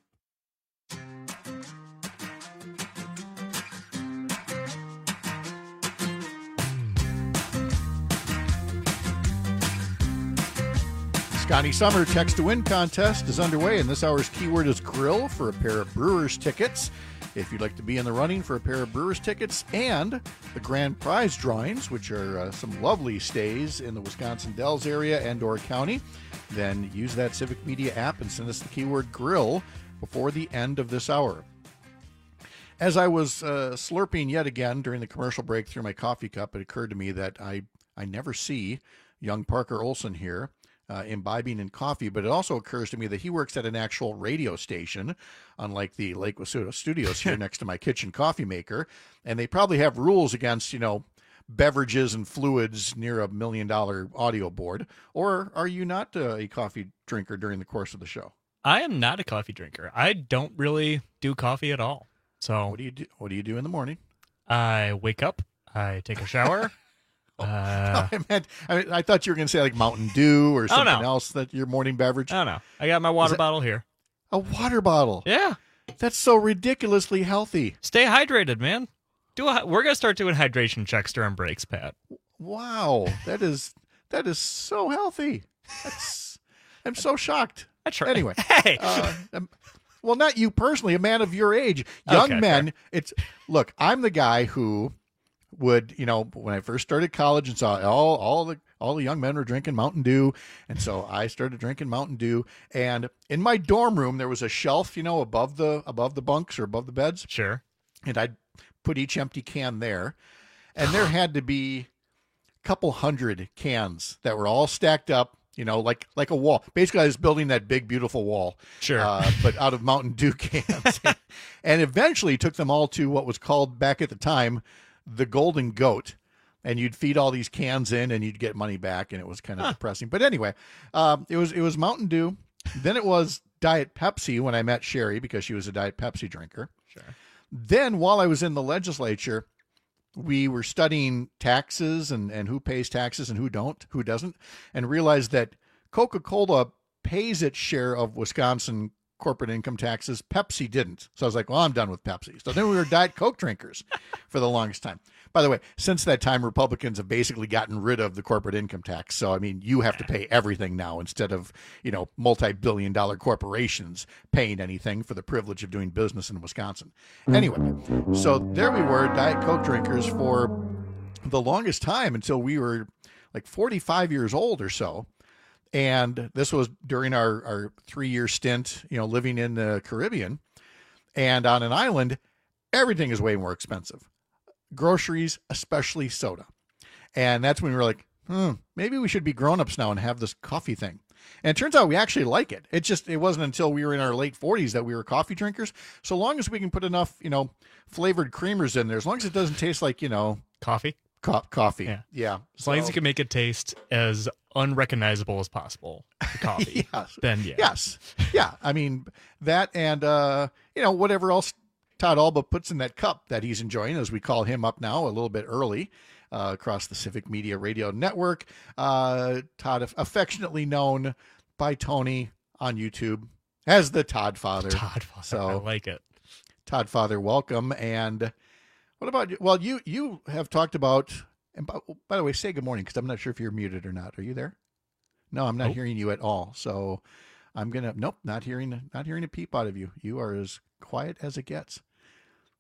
Scotty Summer Text to Win contest is underway, and this hour's keyword is grill for a pair of Brewers tickets. If you'd like to be in the running for a pair of Brewers tickets and the grand prize drawings, which are uh, some lovely stays in the Wisconsin Dells area and or county, then use that Civic Media app and send us the keyword grill before the end of this hour. As I was uh, slurping yet again during the commercial break through my coffee cup, it occurred to me that I, I never see young Parker Olson here. Uh, imbibing in coffee, but it also occurs to me that he works at an actual radio station, unlike the Lake Wasuto studios here next to my kitchen coffee maker, and they probably have rules against, you know, beverages and fluids near a million dollar audio board. Or are you not uh, a coffee drinker during the course of the show? I am not a coffee drinker. I don't really do coffee at all. So what do you do? What do you do in the morning? I wake up, I take a shower. Uh, I meant, I mean, I thought you were going to say like Mountain Dew or something oh, no. else that your morning beverage. Oh no, I got my water that, bottle here. A water bottle? Yeah, that's so ridiculously healthy. Stay hydrated, man. Do a, we're gonna start doing hydration checks during breaks, Pat. Wow, that is that is so healthy. That's, I'm so shocked. I try. Anyway, hey. Uh, um, well, not you personally, a man of your age, young okay, men. fair. It's look, I'm the guy who would, you know, when I first started college and saw all all the all the young men were drinking Mountain Dew, and so I started drinking Mountain Dew. And in my dorm room, there was a shelf, you know, above the above the bunks or above the beds. Sure. And I'd put each empty can there, and there had to be a couple hundred cans that were all stacked up, you know, like like a wall. Basically, I was building that big, beautiful wall, sure, uh, but out of Mountain Dew cans, and eventually took them all to what was called back at the time the Golden Goat, and you'd feed all these cans in and you'd get money back, and it was kind of huh. depressing. But anyway, um, it was it was Mountain Dew. Then it was Diet Pepsi when I met Sherry, because she was a Diet Pepsi drinker. Sure. Then while I was in the legislature, we were studying taxes and, and who pays taxes and who don't, who doesn't, and realized that Coca-Cola pays its share of Wisconsin corporate income taxes. Pepsi didn't. So I was like, well, I'm done with Pepsi. So then we were Diet Coke drinkers for the longest time. By the way, since that time, Republicans have basically gotten rid of the corporate income tax. So, I mean, you have to pay everything now instead of, you know, multi-billion dollar corporations paying anything for the privilege of doing business in Wisconsin. Anyway, so there we were, Diet Coke drinkers for the longest time until we were like forty-five years old or so. And this was during our, our three-year stint, you know, living in the Caribbean. And on an island, everything is way more expensive. Groceries, especially soda. And that's when we were like, hmm, maybe we should be grown-ups now and have this coffee thing. And it turns out we actually like it. It just, it wasn't until we were in our late forties that we were coffee drinkers. So long as we can put enough, you know, flavored creamers in there, as long as it doesn't taste like, you know, coffee. Co- coffee. Yeah. yeah. As so, long as you can make it taste as unrecognizable as possible, the coffee. yes. Then yeah. Yes. Yeah. I mean, that and, uh, you know, whatever else Todd Albaugh puts in that cup that he's enjoying, as we call him up now a little bit early uh, across the Civic Media Radio Network. Uh, Todd, affectionately known by Tony on YouTube as the Todd Father. Todd Father. So, I like it. Todd Father, welcome. And what about you? Well, you, you have talked about, and by, by the way, say good morning, because I'm not sure if you're muted or not. Are you there? No, I'm not nope. hearing you at all. So I'm going to, nope, not hearing, not hearing a peep out of you. You are as quiet as it gets.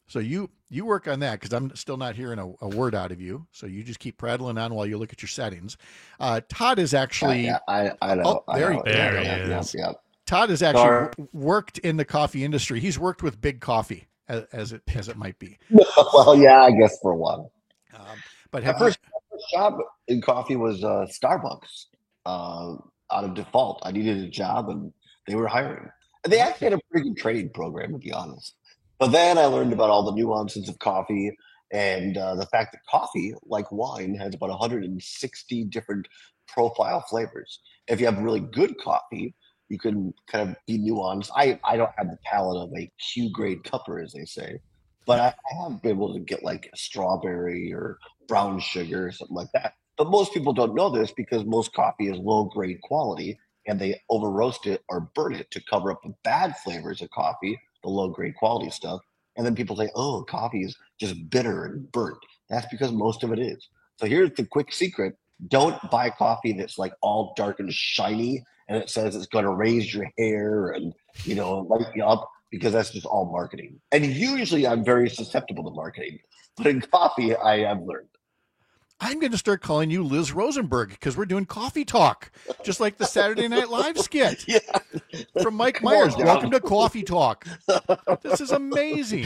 So you you work on that because I'm still not hearing a, a word out of you. So you just keep prattling on while you look at your settings. Uh, Todd is actually. Yeah, yeah, I, I know. Oh, there, I know. He, there yeah, he yeah, is. Yeah, yeah. Todd has actually Sorry. w- worked in the coffee industry. He's worked with Big Coffee, as, as it as it might be. Well, yeah, I guess for a while. Um, but my have first, you, my first job in coffee was uh, Starbucks. Uh, out of default, I needed a job, and they were hiring. And they actually had a pretty good training program, to be honest. But then I learned about all the nuances of coffee and uh, the fact that coffee, like wine, has about one hundred sixty different profile flavors. If you have really good coffee, you can kind of be nuanced. I, I don't have the palate of a Q-grade cupper, as they say, but I, I have been able to get like strawberry or brown sugar or something like that. But most people don't know this because most coffee is low-grade quality, and they over-roast it or burn it to cover up the bad flavors of coffee, the low-grade quality stuff. And then people say, oh, coffee is just bitter and burnt. That's because most of it is. So here's the quick secret. Don't buy coffee that's like all dark and shiny and it says it's going to raise your hair and, you know, light you up, because that's just all marketing. And usually I'm very susceptible to marketing. But in coffee, I have learned. I'm going to start calling you Liz Rosenberg because we're doing coffee talk, just like the Saturday Night Live skit yeah. from Mike Come Myers. on, Welcome to Coffee Talk. This is amazing.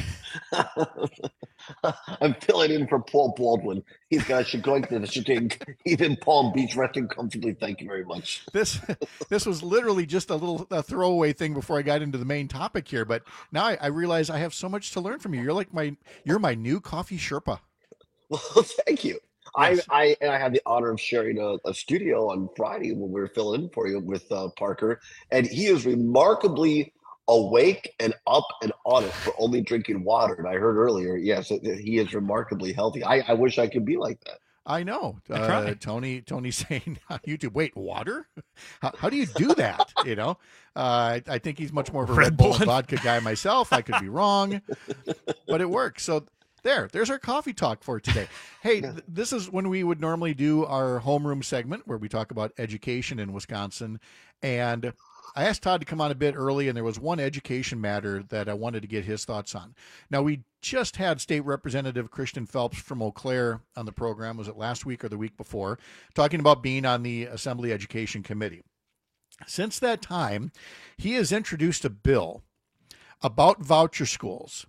I'm filling in for Paul Baldwin. He's got a going to the shooting. He's in Palm Beach resting comfortably. Thank you very much. This this was literally just a little a throwaway thing before I got into the main topic here, but now I, I realize I have so much to learn from you. You're like my you're my new coffee Sherpa. Well, thank you. Yes. I, I and I had the honor of sharing a, a studio on Friday when we were filling in for you with uh, Parker, and he is remarkably awake and up and on it for only drinking water. And I heard earlier, yes, he is remarkably healthy. I, I wish I could be like that. I know. Uh, Tony, Tony saying on YouTube, wait, water? How, how do you do that? You know, uh, I, I think he's much more of a Red, Red Bull and vodka guy myself. I could be wrong, but it works. So there, there's our coffee talk for today. Hey, th- this is when we would normally do our homeroom segment where we talk about education in Wisconsin. And I asked Todd to come on a bit early, and there was one education matter that I wanted to get his thoughts on. Now, we just had State Representative Christian Phelps from Eau Claire on the program. Was it last week or the week before? Talking about being on the Assembly Education Committee. Since that time, he has introduced a bill about voucher schools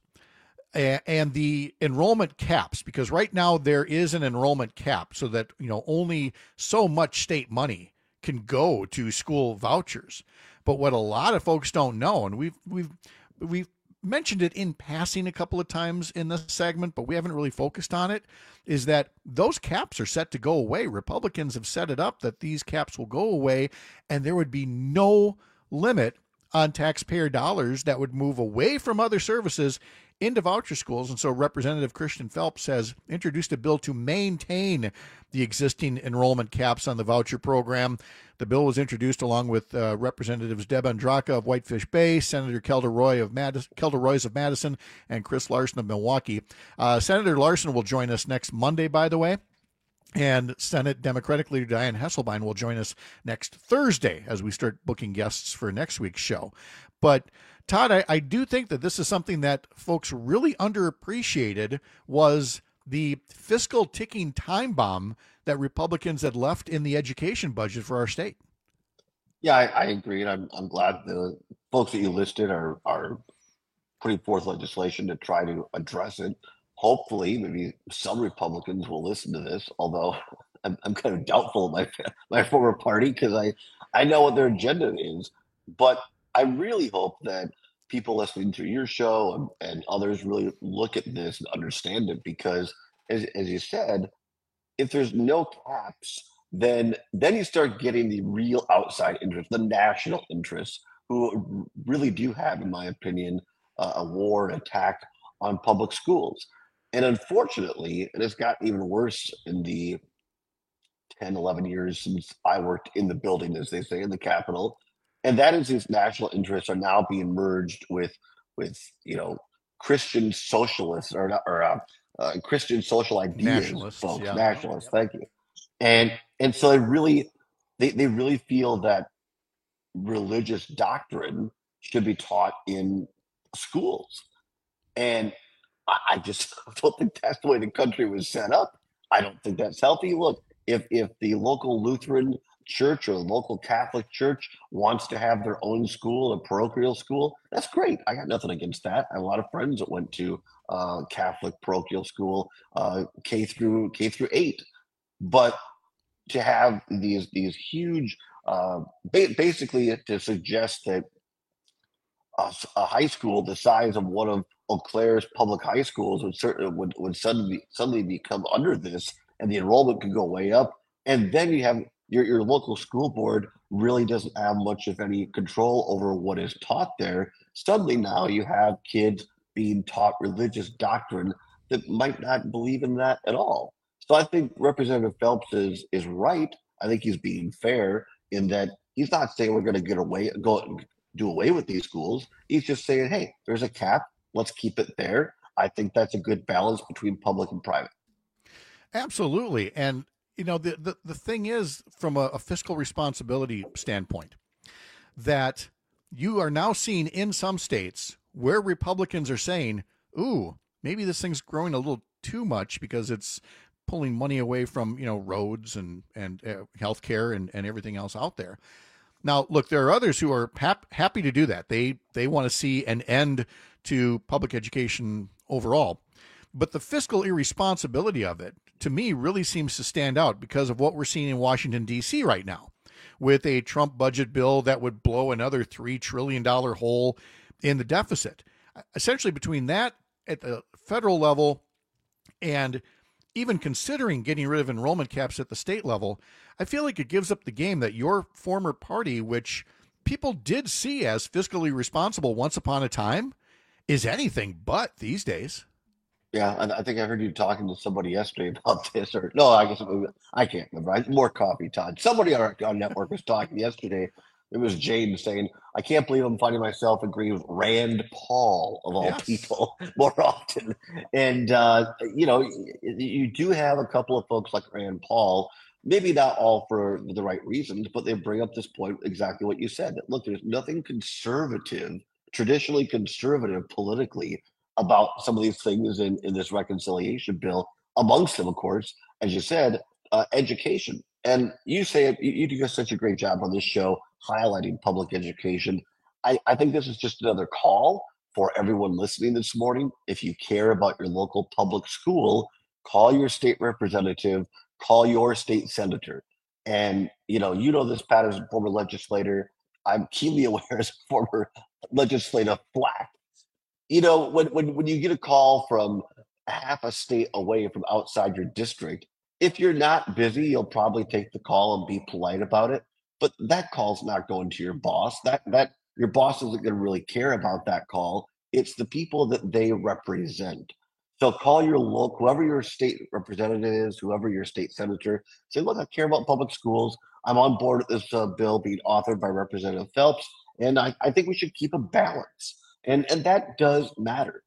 and the enrollment caps, because right now there is an enrollment cap so that, you know, only so much state money can go to school vouchers. But what a lot of folks don't know, and we've we've we've mentioned it in passing a couple of times in this segment, but we haven't really focused on it, is that those caps are set to go away. Republicans have set it up that these caps will go away, and there would be no limit on taxpayer dollars that would move away from other services into voucher schools. And so Representative Christian Phelps has introduced a bill to maintain the existing enrollment caps on the voucher program. The bill was introduced along with uh, Representatives Deb Andraka of Whitefish Bay, Senator Kelda Roy of Madis- Kelda Roys of Madison, and Chris Larson of Milwaukee. Uh, Senator Larson will join us next Monday, by the way. And Senate Democratic Leader Dianne Hesselbein will join us next Thursday as we start booking guests for next week's show. But Todd, I, I do think that this is something that folks really underappreciated, was the fiscal ticking time bomb that Republicans had left in the education budget for our state. Yeah, I, I agree. And I'm, I'm glad the folks that you listed are, are putting forth legislation to try to address it. Hopefully, maybe some Republicans will listen to this, although I'm, I'm kind of doubtful of my, my former party because I, I know what their agenda is. But I really hope that people listening to your show and, and others really look at this and understand it, because as, as you said, if there's no caps, then then you start getting the real outside interest, the national interests, who really do have, in my opinion, uh, a war and attack on public schools. And unfortunately, and it's gotten even worse in the ten, eleven years since I worked in the building, as they say, in the Capitol. And that is these national interests are now being merged with, with you know, Christian socialists or or uh, uh, Christian social ideas, nationalists, folks, yeah. nationalists. Thank you. And and so they really, they they really feel that religious doctrine should be taught in schools. And I, I just don't think that's the way the country was set up. I don't think that's healthy. Look, if if the local Lutheran church or the local Catholic church wants to have their own school, a parochial school, that's great. I got nothing against that. I have a lot of friends that went to uh, Catholic parochial school, uh, K through K through eight. But to have these these huge, uh, ba- basically to suggest that a, a high school the size of one of Eau Claire's public high schools would certainly would, would suddenly suddenly become under this, and the enrollment could go way up, and then you have your your local school board really doesn't have much of any control over what is taught there. Suddenly now you have kids being taught religious doctrine that might not believe in that at all. So I think Representative Phelps is is right. I think he's being fair in that he's not saying we're going to get away go do away with these schools. He's just saying, hey, there's a cap. Let's keep it there. I think that's a good balance between public and private. Absolutely. And, you know, the, the, the thing is, from a, a fiscal responsibility standpoint, that you are now seeing in some states where Republicans are saying, ooh, maybe this thing's growing a little too much because it's pulling money away from, you know, roads and, and uh, healthcare and, and everything else out there. Now, look, there are others who are hap- happy to do that. They they want to see an end to public education overall. But the fiscal irresponsibility of it, to me, really seems to stand out because of what we're seeing in Washington, D C right now, with a Trump budget bill that would blow another three trillion dollars hole in the deficit. Essentially, between that at the federal level and even considering getting rid of enrollment caps at the state level, I feel like it gives up the game that your former party, which people did see as fiscally responsible once upon a time, is anything but these days. Yeah, I, I think I heard you talking to somebody yesterday about this, or no, I guess it was, I can't remember. I, more coffee, Todd. Somebody on our, our network was talking yesterday. It was Jane saying, I can't believe I'm finding myself agreeing with Rand Paul, of all Yes. people, more often. And, uh, you know, you, you do have a couple of folks like Rand Paul, maybe not all for the right reasons, but they bring up this point, exactly what you said, that, look, there's nothing conservative, traditionally conservative politically about some of these things in, in this reconciliation bill. Amongst them, of course, as you said, uh, education. And you say it, you, you do such a great job on this show highlighting public education. I, I think this is just another call for everyone listening this morning. If you care about your local public school, call your state representative, call your state senator. And, you know, you know this, Pat, as a former legislator. I'm keenly aware as a former legislative flack. You know, when, when, when you get a call from half a state away from outside your district, if you're not busy, you'll probably take the call and be polite about it. But that call's not going to your boss. That that your boss isn't going to really care about that call. It's the people that they represent. So call your local, whoever your state representative is, whoever your state senator. Say, look, I care about public schools. I'm on board with this uh, bill being authored by Representative Phelps, and I, I think we should keep a balance. And and that does matter.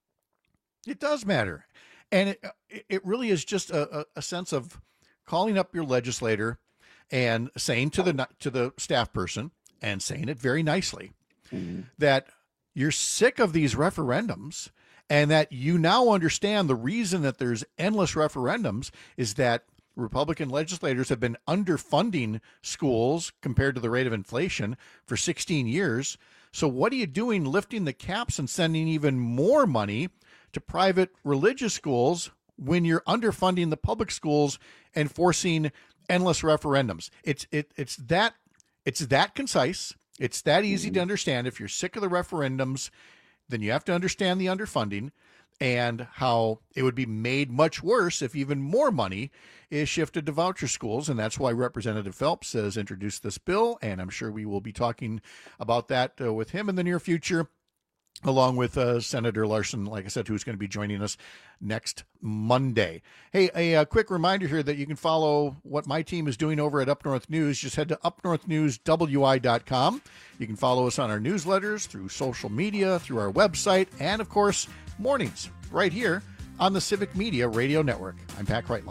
It does matter. And it, it really is just a, a sense of calling up your legislator and saying to the to the staff person, and saying it very nicely, mm-hmm. that you're sick of these referendums, and that you now understand the reason that there's endless referendums is that Republican legislators have been underfunding schools compared to the rate of inflation for sixteen years. So what are you doing lifting the caps and sending even more money to private religious schools when you're underfunding the public schools and forcing endless referendums? It's it it's that it's that concise. It's that easy to understand. If you're sick of the referendums, then you have to understand the underfunding and how it would be made much worse if even more money is shifted to voucher schools. And that's why Representative Phelps has introduced this bill. And I'm sure we will be talking about that uh, with him in the near future, along with uh, Senator Larson, like I said, who's going to be joining us next Monday. Hey, a, a quick reminder here that you can follow what my team is doing over at Up North News. Just head to up north news w i dot com. You can follow us on our newsletters, through social media, through our website, and, of course, mornings right here on the Civic Media Radio Network. I'm Pat Kreitlow.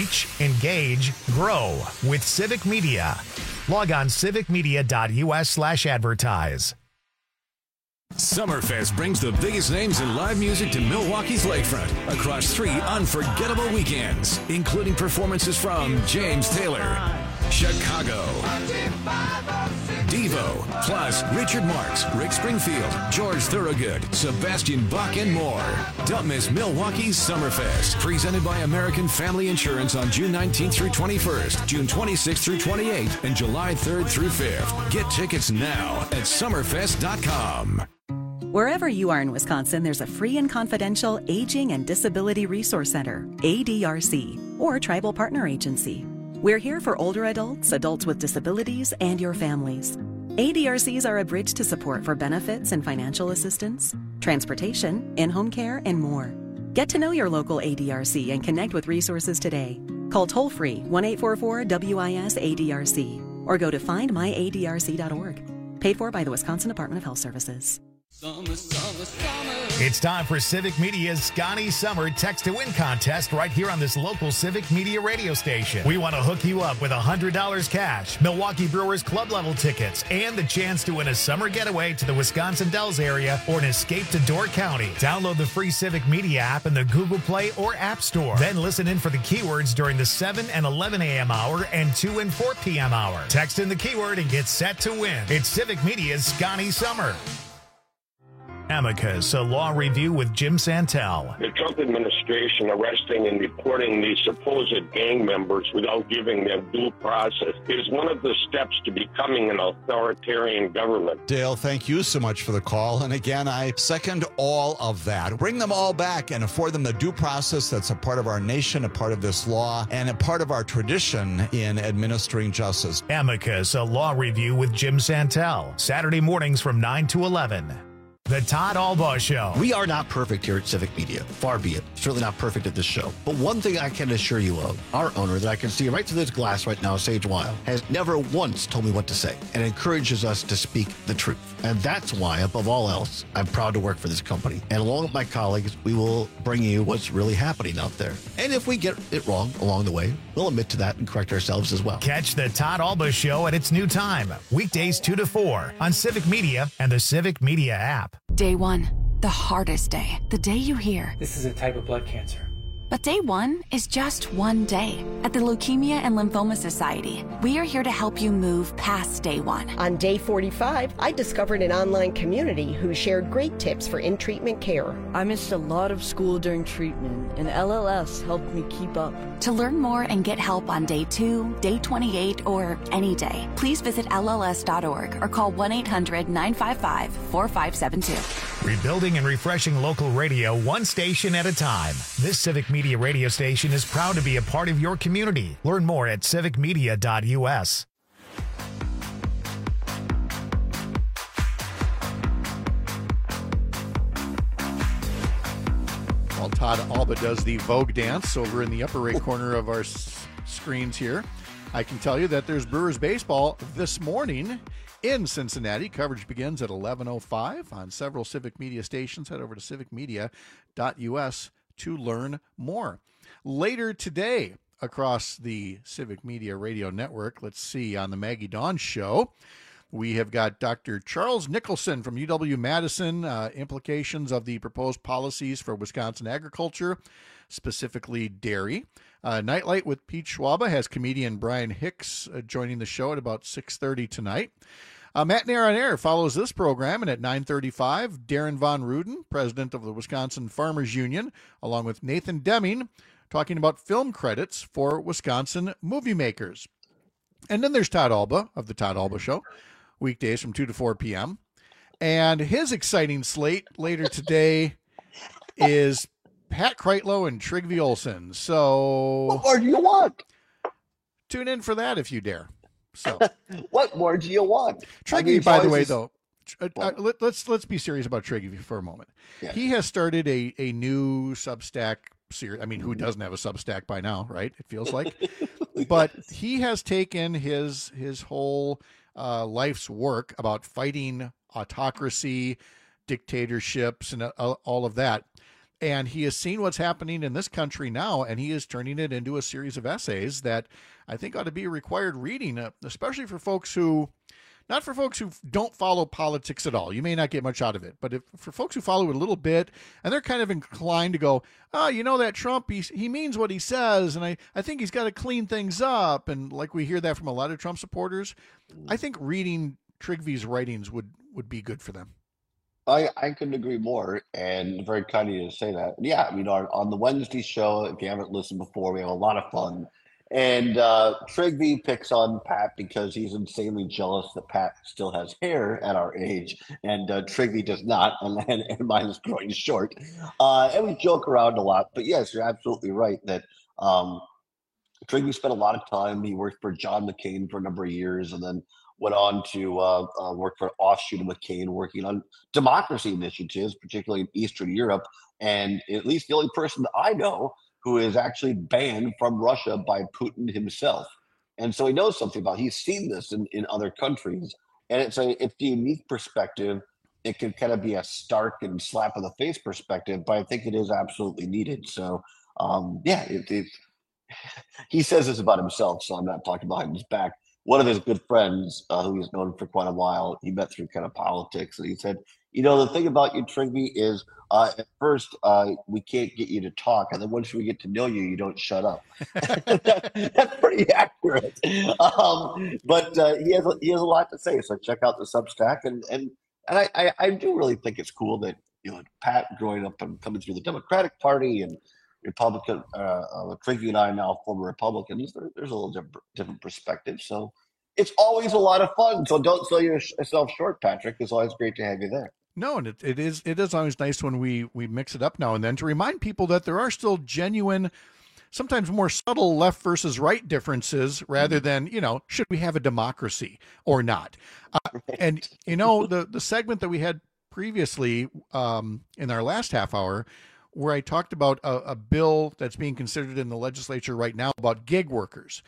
Reach, engage, grow with Civic Media. Log on civicmedia.us slash advertise. Summerfest brings the biggest names in live music to Milwaukee's lakefront across three unforgettable weekends, including performances from James Taylor, Chicago, Devo, plus Richard Marx, Rick Springfield, George Thorogood, Sebastian Bach, and more. Don't miss Milwaukee's Summerfest, presented by American Family Insurance on June nineteenth through twenty-first, June twenty-sixth through twenty-eighth, and July third through fifth. Get tickets now at summerfest dot com. Wherever you are in Wisconsin, there's a free and confidential Aging and Disability Resource Center, A D R C, or Tribal Partner Agency. We're here for older adults, adults with disabilities, and your families. A D R Cs are a bridge to support for benefits and financial assistance, transportation, in-home care, and more. Get to know your local A D R C and connect with resources today. Call toll-free one eight four four W I S A D R C or go to find my A D R C dot org. Paid for by the Wisconsin Department of Health Services. Summer, summer, summer. It's time for Civic Media's Scotty Summer Text to Win contest right here on this local Civic Media radio station. We want to hook you up with one hundred dollars cash, Milwaukee Brewers club level tickets, and the chance to win a summer getaway to the Wisconsin Dells area or an escape to Door County. Download the free Civic Media app in the Google Play or App Store. Then listen in for the keywords during the seven and eleven a.m. hour and two and four p.m. hour. Text in the keyword and get set to win. It's Civic Media's Scotty Summer. Amicus, a law review with Jim Santel. The Trump administration arresting and deporting these supposed gang members without giving them due process is one of the steps to becoming an authoritarian government. Dale, thank you so much for the call. And again, I second all of that. Bring them all back and afford them the due process that's a part of our nation, a part of this law, and a part of our tradition in administering justice. Amicus, a law review with Jim Santel. Saturday mornings from nine to eleven. The Todd Albaugh Show. We are not perfect here at Civic Media. Far be it. Certainly not perfect at this show. But one thing I can assure you of, our owner that I can see right through this glass right now, Sage Weil, has never once told me what to say and encourages us to speak the truth. And that's why, above all else, I'm proud to work for this company. And along with my colleagues, we will bring you what's really happening out there. And if we get it wrong along the way, we'll admit to that and correct ourselves as well. Catch the Todd Albaugh Show at its new time, weekdays two to four on Civic Media and the Civic Media app. Day one, the hardest day, the day you hear, "This is a type of blood cancer." But day one is just one day. At the Leukemia and Lymphoma Society, we are here to help you move past day one. On day forty-five, I discovered an online community who shared great tips for in-treatment care. I missed a lot of school during treatment, and L L S helped me keep up. To learn more and get help on day two, day twenty-eight, or any day, please visit L L S dot org or call one eight hundred nine five five four five seven two. Rebuilding and refreshing local radio one station at a time. This Civic Media radio station is proud to be a part of your community. Learn more at civic media dot u s. While Todd Albaugh does the Vogue dance over in the upper right corner of our s- screens here, I can tell you that there's Brewers baseball this morning in Cincinnati. Coverage begins at eleven oh five on several Civic Media stations. Head over to civic media dot u s to learn more. Later today, across the Civic Media Radio Network, let's see, on the Maggie Dawn Show, we have got Doctor Charles Nicholson from U W-Madison, uh, implications of the proposed policies for Wisconsin agriculture, specifically dairy. Uh, Nightlight with Pete Schwaba has comedian Brian Hicks uh, joining the show at about six thirty tonight. Uh, Matinee on Air follows this program, and at nine thirty-five, Darren Von Ruden, president of the Wisconsin Farmers Union, along with Nathan Deming, talking about film credits for Wisconsin movie makers. And then there's Todd Albaugh of the Todd Albaugh Show, weekdays from two to four p.m. And his exciting slate later today is Pat Kreitlow and Trygve Olsen. So what more do you want? Tune in for that if you dare. So what more do you want? Trygve, I mean, by the way, just... though, uh, uh, let, let's let's be serious about Trygve for a moment. Yeah. He has started a, a new Substack series. I mean, who doesn't have a Substack by now, right? It feels like. But he has taken his his whole uh, life's work about fighting autocracy, dictatorships, and uh, all of that, And he has seen what's happening in this country now, and he is turning it into a series of essays that I think ought to be required reading, uh, especially for folks who, not for folks who don't follow politics at all. You may not get much out of it, but if, for folks who follow it a little bit, and they're kind of inclined to go, oh, you know, that Trump, he, he means what he says, and I, I think he's got to clean things up. And like we hear that from a lot of Trump supporters, I think reading Trygve's writings would, would be good for them. I, I couldn't agree more, and very kind of you to say that. Yeah, I mean, on, on the Wednesday show, if you haven't listened before, we have a lot of fun. And uh, Trygve picks on Pat because he's insanely jealous that Pat still has hair at our age, and uh, Trygve does not, and, and, and mine is growing short. Uh, and we joke around a lot, but yes, you're absolutely right that um, Trygve spent a lot of time. He worked for John McCain for a number of years, and then went on to uh, uh, work for an offshoot of McCain, working on democracy initiatives, particularly in Eastern Europe. And at least the only person that I know who is actually banned from Russia by Putin himself. And so he knows something about it. He's seen this in, in other countries. And it's a it's a unique perspective. It can kind of be a stark and slap in the face perspective, but I think it is absolutely needed. So, um, yeah, it, it, he says this about himself, so I'm not talking behind his back. One of his good friends, uh, who he's known for quite a while, he met through kind of politics, and he said, you know, the thing about you, Trygve, is uh, at first uh, we can't get you to talk, and then once we get to know you, you don't shut up. that, that's pretty accurate. Um, but uh, he has a, he has a lot to say, so check out the Substack, and and and I, I, I do really think it's cool that, you know, Pat growing up and coming through the Democratic Party and Republican, uh, uh, Trygve and I are now former Republicans. There, there's a little different, different perspective. So it's always a lot of fun. So don't sell yourself short, Patrick. It's always great to have you there. No, and it, it is it is always nice when we, we mix it up now and then to remind people that there are still genuine, sometimes more subtle left versus right differences rather than, you know, should we have a democracy or not? Uh, and, you know, the, the segment that we had previously um, in our last half hour, where I talked about a, a bill that's being considered in the legislature right now about gig workers.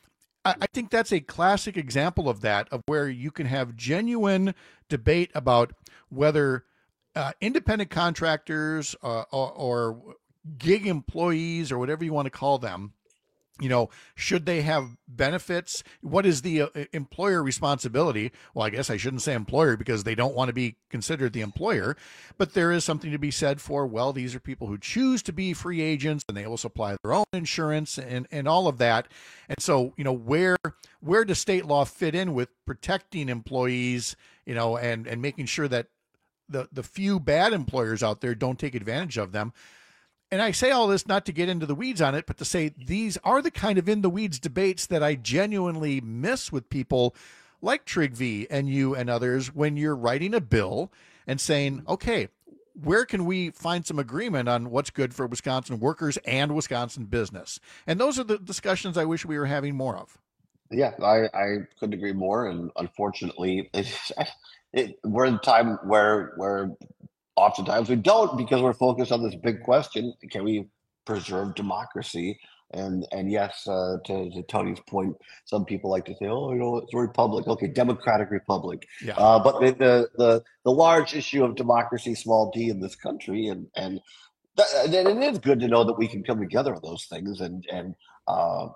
I, I think that's a classic example of that, of where you can have genuine debate about whether uh, independent contractors uh, or, or gig employees or whatever you want to call them, you know, should they have benefits? What is the uh, employer responsibility? Well, I guess I shouldn't say employer because they don't want to be considered the employer, but there is something to be said for, well, these are people who choose to be free agents and they will supply their own insurance and, and all of that. And so, you know, where, where does state law fit in with protecting employees, you know, and, and making sure that the, the few bad employers out there don't take advantage of them? And I say all this not to get into the weeds on it, but to say these are the kind of in the weeds debates that I genuinely miss with people like Trygve and you and others when you're writing a bill and saying, okay, where can we find some agreement on what's good for Wisconsin workers and Wisconsin business? And those are the discussions I wish we were having more of. Yeah, I, I couldn't agree more. And unfortunately, it's, it, we're in a time where where oftentimes we don't, because we're focused on this big question: can we preserve democracy? And and yes, uh, to, to Tony's point, some people like to say, "Oh, you know, it's a republic." Okay, democratic republic. Yeah. Uh, but the, the the the large issue of democracy, small d, in this country, and and, that, and it is good to know that we can come together on those things. And and uh,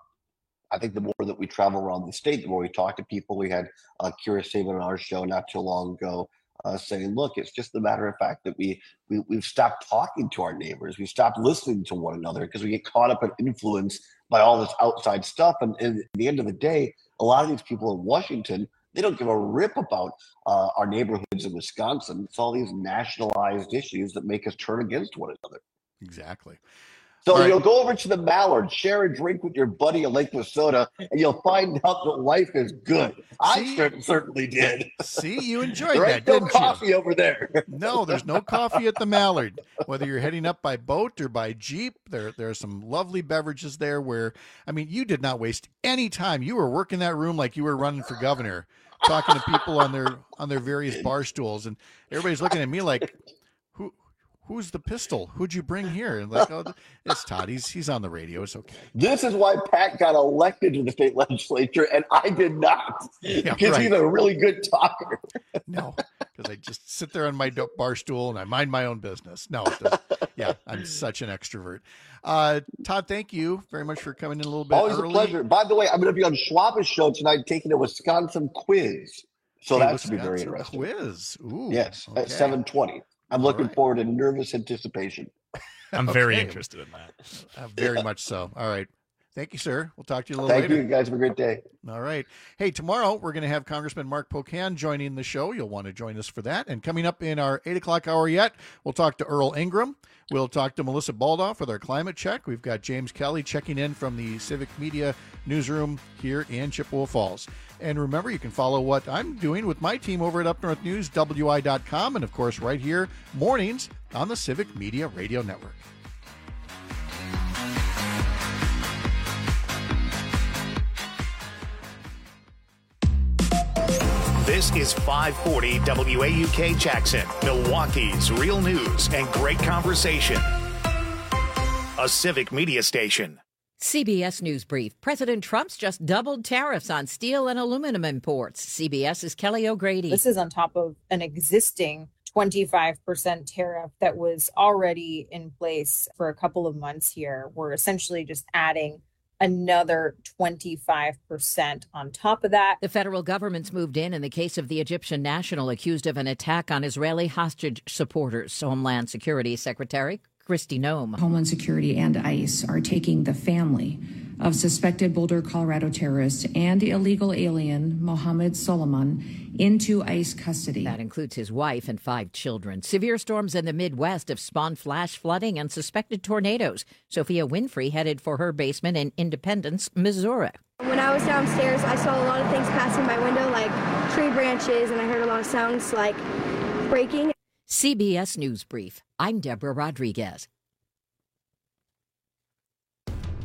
I think the more that we travel around the state, the more we talk to people. We had uh, Kira Sabin on our show not too long ago, Uh, saying, look, it's just a matter of fact that we, we, we've stopped talking to our neighbors. We've stopped listening to one another because we get caught up and influenced by all this outside stuff. And, and at the end of the day, a lot of these people in Washington, they don't give a rip about uh, our neighborhoods in Wisconsin. It's all these nationalized issues that make us turn against one another. Exactly. So All right. you'll go over to the Mallard, share a drink with your buddy in Lake Wissota, and you'll find out that life is good. I See? cer- certainly did. See, you enjoyed there that, ain't no didn't coffee you? over there. No, there's no coffee at the Mallard. Whether you're heading up by boat or by Jeep, there there are some lovely beverages there where, I mean, you did not waste any time. You were working that room like you were running for governor, talking to people on their on their various bar stools, and everybody's looking at me like, who who's the pistol? Who'd you bring here? And like, oh, it's Todd. He's he's on the radio. It's okay. This is why Pat got elected to the state legislature, and I did not, Yeah, because right. he's a really good talker. No, because I just sit there on my do- bar stool and I mind my own business. No, it doesn't. Yeah, I'm such an extrovert. Uh, Todd, thank you very much for coming in a little bit Always early. a pleasure. By the way, I'm going to be on Schwab's show tonight taking a Wisconsin quiz. So A that should be very Wisconsin interesting. Quiz. Ooh, Yes, okay. at seven twenty. I'm All looking right. forward to nervous anticipation. I'm very Okay. interested in that. Uh, very much so. All right. Thank you, sir. We'll talk to you a little Thank later. you. You guys have a great day. All right. Hey, tomorrow we're going to have Congressman Mark Pocan joining the show. You'll want to join us for that. And coming up in our eight o'clock hour yet, we'll talk to Earl Ingram. We'll talk to Melissa Baldoff with our climate check. We've got James Kelly checking in from the Civic Media newsroom here in Chippewa Falls. And remember, you can follow what I'm doing with my team over at Up North News, W I dot com, and of course right here mornings on the Civic Media Radio Network. This is five forty W A U K Jackson, Milwaukee's real news and great conversation. A Civic Media station. C B S News Brief. President Trump's just doubled tariffs on steel and aluminum imports. CBS's Kelly O'Grady. This is on top of an existing twenty-five percent tariff that was already in place for a couple of months here. We're essentially just adding another twenty-five percent on top of that. The federal government's moved in in the case of the Egyptian national accused of an attack on Israeli hostage supporters. Homeland Security Secretary Kristi Noem. Homeland Security and ICE are taking the family of suspected Boulder, Colorado terrorist and illegal alien Mohammed Solomon into ICE custody. That includes his wife and five children. Severe storms in the Midwest have spawned flash flooding and suspected tornadoes. Sophia Winfrey headed for her basement in Independence, Missouri. When I was downstairs, I saw a lot of things passing my window, like tree branches, and I heard a lot of sounds like breaking. C B S News Brief. I'm Deborah Rodriguez.